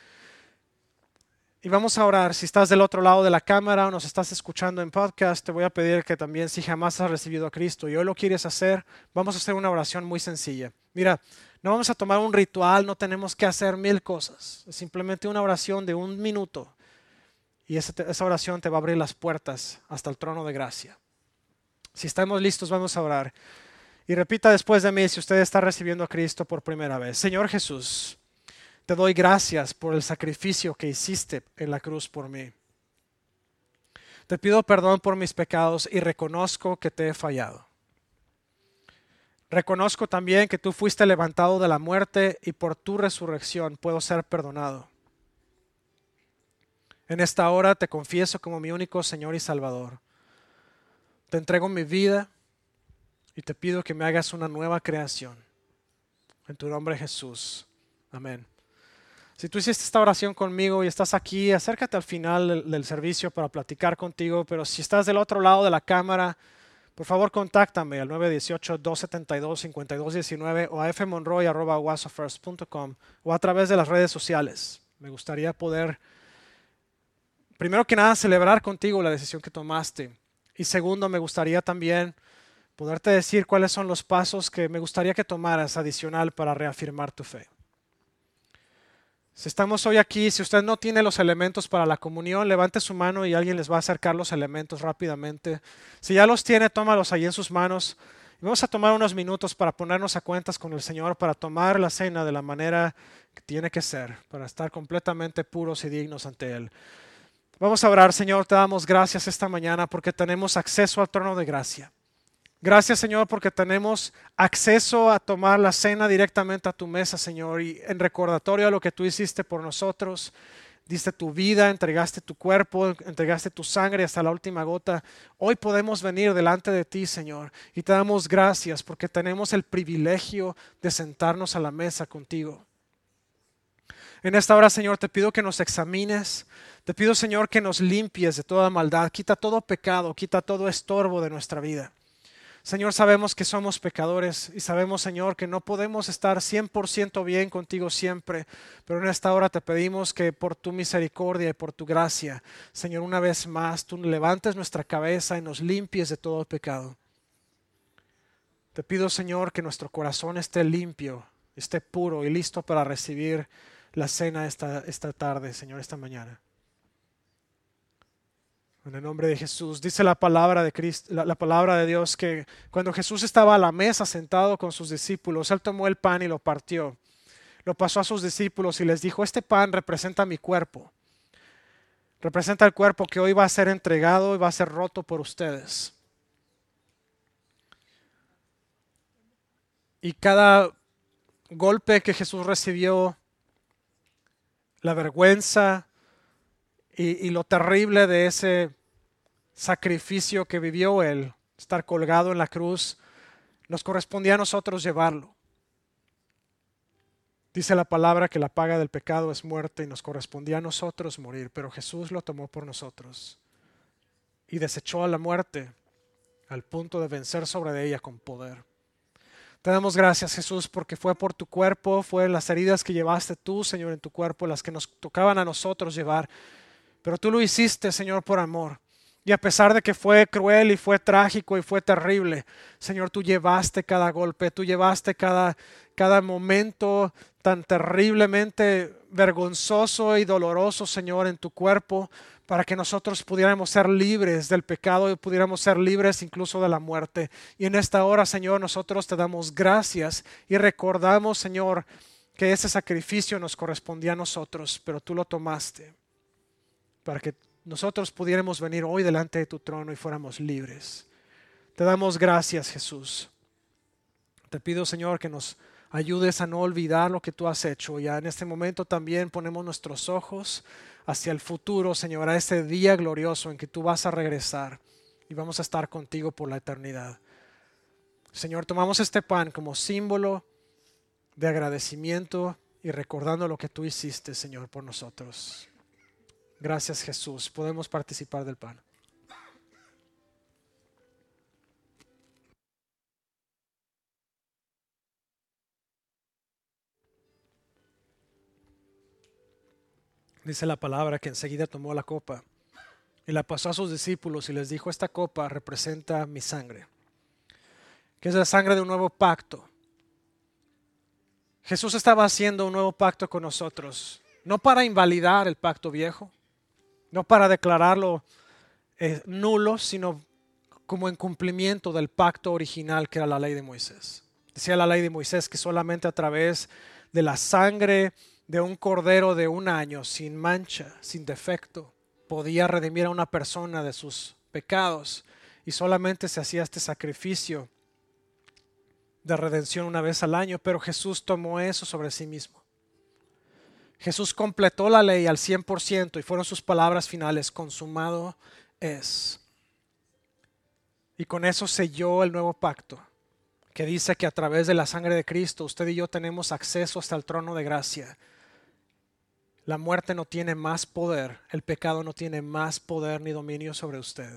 Y vamos a orar. Si estás del otro lado de la cámara o nos estás escuchando en podcast, te voy a pedir que también, si jamás has recibido a Cristo y hoy lo quieres hacer, vamos a hacer una oración muy sencilla. Mira, no vamos a tomar un ritual, no tenemos que hacer 1000 cosas. Es simplemente una oración de 1 minuto. Y esa oración te va a abrir las puertas hasta el trono de gracia. Si estamos listos, vamos a orar. Y repita después de mí si usted está recibiendo a Cristo por primera vez. Señor Jesús, te doy gracias por el sacrificio que hiciste en la cruz por mí. Te pido perdón por mis pecados y reconozco que te he fallado. Reconozco también que tú fuiste levantado de la muerte y por tu resurrección puedo ser perdonado. En esta hora te confieso como mi único Señor y Salvador. Te entrego mi vida y te pido que me hagas una nueva creación. En tu nombre Jesús. Amén. Si tú hiciste esta oración conmigo y estás aquí, acércate al final del servicio para platicar contigo, pero si estás del otro lado de la cámara, por favor contáctame al 918-272-5219 o a fmonroy@wasafirst.com o a través de las redes sociales. Me gustaría poder, primero que nada, celebrar contigo la decisión que tomaste. Y segundo, me gustaría también poderte decir cuáles son los pasos que me gustaría que tomaras adicional para reafirmar tu fe. Si estamos hoy aquí, si usted no tiene los elementos para la comunión, levante su mano y alguien les va a acercar los elementos rápidamente. Si ya los tiene, tómalos ahí en sus manos. Y vamos a tomar unos minutos para ponernos a cuentas con el Señor, para tomar la cena de la manera que tiene que ser, para estar completamente puros y dignos ante Él. Vamos a orar. Señor, te damos gracias esta mañana porque tenemos acceso al trono de gracia. Gracias, Señor, porque tenemos acceso a tomar la cena directamente a tu mesa, Señor, y en recordatorio a lo que tú hiciste por nosotros, diste tu vida, entregaste tu cuerpo, entregaste tu sangre hasta la última gota. Hoy podemos venir delante de ti, Señor, y te damos gracias porque tenemos el privilegio de sentarnos a la mesa contigo. En esta hora, Señor, te pido que nos examines. Te pido, Señor, que nos limpies de toda maldad. Quita todo pecado, quita todo estorbo de nuestra vida. Señor, sabemos que somos pecadores y sabemos, Señor, que no podemos estar 100% bien contigo siempre, pero en esta hora te pedimos que por tu misericordia y por tu gracia, Señor, una vez más, tú levantes nuestra cabeza y nos limpies de todo pecado. Te pido, Señor, que nuestro corazón esté limpio, esté puro y listo para recibir la cena esta tarde, Señor, esta mañana. En el nombre de Jesús, dice la palabra de Cristo, la palabra de Dios, que cuando Jesús estaba a la mesa sentado con sus discípulos, Él tomó el pan y lo partió. Lo pasó a sus discípulos y les dijo, este pan representa mi cuerpo. Representa el cuerpo que hoy va a ser entregado y va a ser roto por ustedes. Y cada golpe que Jesús recibió, la vergüenza y lo terrible de ese sacrificio que vivió Él, estar colgado en la cruz, nos correspondía a nosotros llevarlo. Dice la palabra que la paga del pecado es muerte y nos correspondía a nosotros morir, pero Jesús lo tomó por nosotros y desechó a la muerte al punto de vencer sobre ella con poder. Te damos gracias, Jesús, porque fue por tu cuerpo, fue las heridas que llevaste tú, Señor, en tu cuerpo, las que nos tocaban a nosotros llevar. Pero tú lo hiciste, Señor, por amor. Y a pesar de que fue cruel y fue trágico y fue terrible, Señor, tú llevaste cada golpe, tú llevaste cada momento tan terriblemente vergonzoso y doloroso, Señor, en tu cuerpo, para que nosotros pudiéramos ser libres del pecado y pudiéramos ser libres incluso de la muerte. Y en esta hora, Señor, nosotros te damos gracias y recordamos, Señor, que ese sacrificio nos correspondía a nosotros, pero tú lo tomaste para que nosotros pudiéramos venir hoy delante de tu trono y fuéramos libres. Te damos gracias, Jesús. Te pido, Señor, que nos ayudes a no olvidar lo que tú has hecho. Ya en este momento también ponemos nuestros ojos hacia el futuro, Señor, a ese día glorioso en que tú vas a regresar y vamos a estar contigo por la eternidad. Señor, tomamos este pan como símbolo de agradecimiento y recordando lo que tú hiciste, Señor, por nosotros. Gracias, Jesús. Podemos participar del pan. Dice la palabra que enseguida tomó la copa y la pasó a sus discípulos y les dijo: esta copa representa mi sangre, que es la sangre de un nuevo pacto. Jesús estaba haciendo un nuevo pacto con nosotros, no para invalidar el pacto viejo, no para declararlo nulo, sino como en cumplimiento del pacto original que era la ley de Moisés. Decía la ley de Moisés que solamente a través de la sangre de un cordero de un año, sin mancha, sin defecto, podía redimir a una persona de sus pecados, y solamente se hacía este sacrificio de redención una vez al año. Pero Jesús tomó eso sobre sí mismo. Jesús completó la ley al 100% y fueron sus palabras finales: consumado es. Y con eso selló el nuevo pacto, que dice que a través de la sangre de Cristo usted y yo tenemos acceso hasta el trono de gracia. La muerte no tiene más poder, el pecado no tiene más poder ni dominio sobre usted.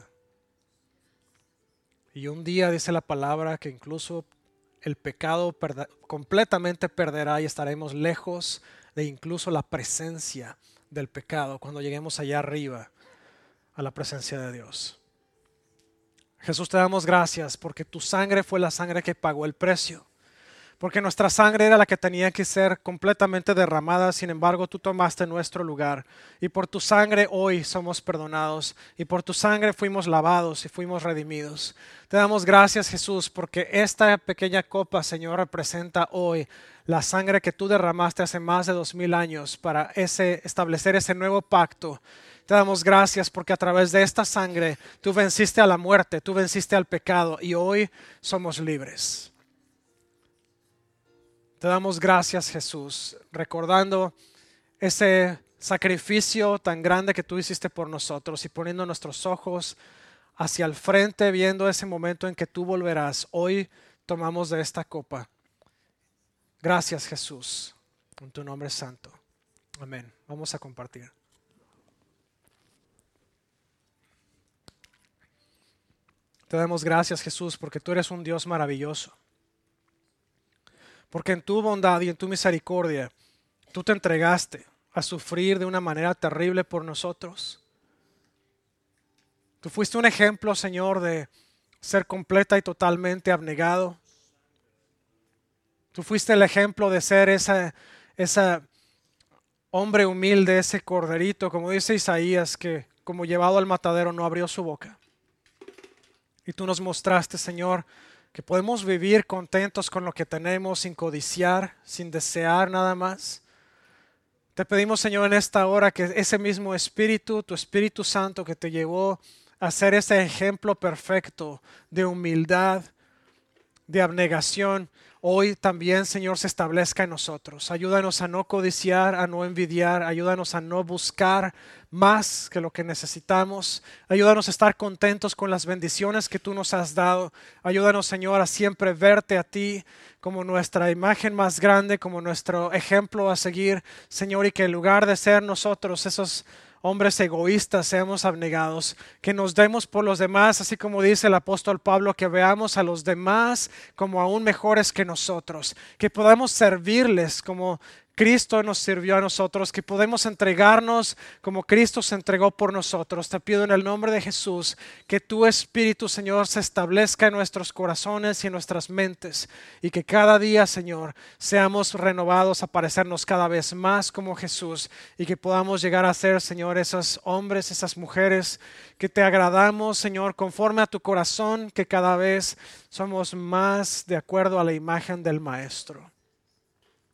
Y un día dice la palabra que incluso el pecado completamente perderá y estaremos lejos de incluso la presencia del pecado cuando lleguemos allá arriba a la presencia de Dios. Jesús, te damos gracias porque tu sangre fue la sangre que pagó el precio. Porque nuestra sangre era la que tenía que ser completamente derramada. Sin embargo, tú tomaste nuestro lugar. Y por tu sangre hoy somos perdonados. Y por tu sangre fuimos lavados y fuimos redimidos. Te damos gracias, Jesús, porque esta pequeña copa, Señor, representa hoy la sangre que tú derramaste hace más de 2000 años para establecer ese nuevo pacto. Te damos gracias porque a través de esta sangre tú venciste a la muerte, tú venciste al pecado y hoy somos libres. Te damos gracias, Jesús, recordando ese sacrificio tan grande que tú hiciste por nosotros y poniendo nuestros ojos hacia el frente, viendo ese momento en que tú volverás. Hoy tomamos de esta copa. Gracias, Jesús, en tu nombre santo. Amén. Vamos a compartir. Te damos gracias, Jesús, porque tú eres un Dios maravilloso. Porque en tu bondad y en tu misericordia, tú te entregaste a sufrir de una manera terrible por nosotros. Tú fuiste un ejemplo, Señor, de ser completa y totalmente abnegado. Tú fuiste el ejemplo de ser ese hombre humilde, ese corderito, como dice Isaías, que como llevado al matadero no abrió su boca. Y tú nos mostraste, Señor, que podemos vivir contentos con lo que tenemos, sin codiciar, sin desear nada más. Te pedimos, Señor, en esta hora que ese mismo Espíritu, tu Espíritu Santo que te llevó a ser ese ejemplo perfecto de humildad, de abnegación, hoy también, Señor, se establezca en nosotros. Ayúdanos a no codiciar, a no envidiar, ayúdanos a no buscar más que lo que necesitamos. Ayúdanos a estar contentos con las bendiciones que tú nos has dado. Ayúdanos, Señor, a siempre verte a ti como nuestra imagen más grande, como nuestro ejemplo a seguir, Señor, y que en lugar de ser nosotros esos hombres egoístas, seamos abnegados, que nos demos por los demás, así como dice el apóstol Pablo, que veamos a los demás como aún mejores que nosotros, que podamos servirles como Cristo nos sirvió a nosotros, que podemos entregarnos como Cristo se entregó por nosotros. Te pido en el nombre de Jesús que tu Espíritu, Señor, se establezca en nuestros corazones y en nuestras mentes y que cada día, Señor, seamos renovados a parecernos cada vez más como Jesús y que podamos llegar a ser, Señor, esos hombres, esas mujeres que te agradamos, Señor, conforme a tu corazón, que cada vez somos más de acuerdo a la imagen del Maestro.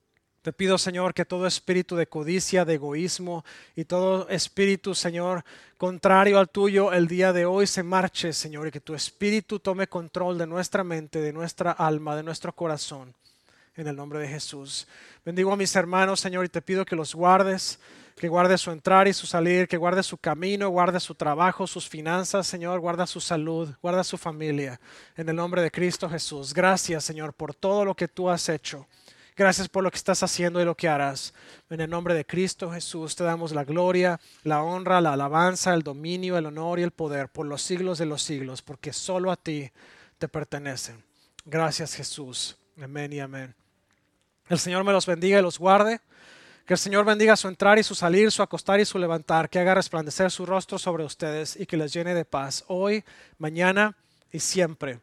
Te pido, Señor, que todo espíritu de codicia, de egoísmo y todo espíritu, Señor, contrario al tuyo el día de hoy se marche, Señor, y que tu espíritu tome control de nuestra mente, de nuestra alma, de nuestro corazón. En el nombre de Jesús. Bendigo a mis hermanos, Señor, y te pido que los guardes, que guardes su entrar y su salir, que guardes su camino, guardes su trabajo, sus finanzas, Señor, guarda su salud, guarda su familia. En el nombre de Cristo Jesús. Gracias, Señor, por todo lo que tú has hecho. Gracias por lo que estás haciendo y lo que harás. En el nombre de Cristo Jesús te damos la gloria, la honra, la alabanza, el dominio, el honor y el poder por los siglos de los siglos, porque solo a ti te pertenecen. Gracias, Jesús. Amén y amén. El Señor me los bendiga y los guarde. Que el Señor bendiga su entrar y su salir, su acostar y su levantar. Que haga resplandecer su rostro sobre ustedes y que les llene de paz hoy, mañana y siempre.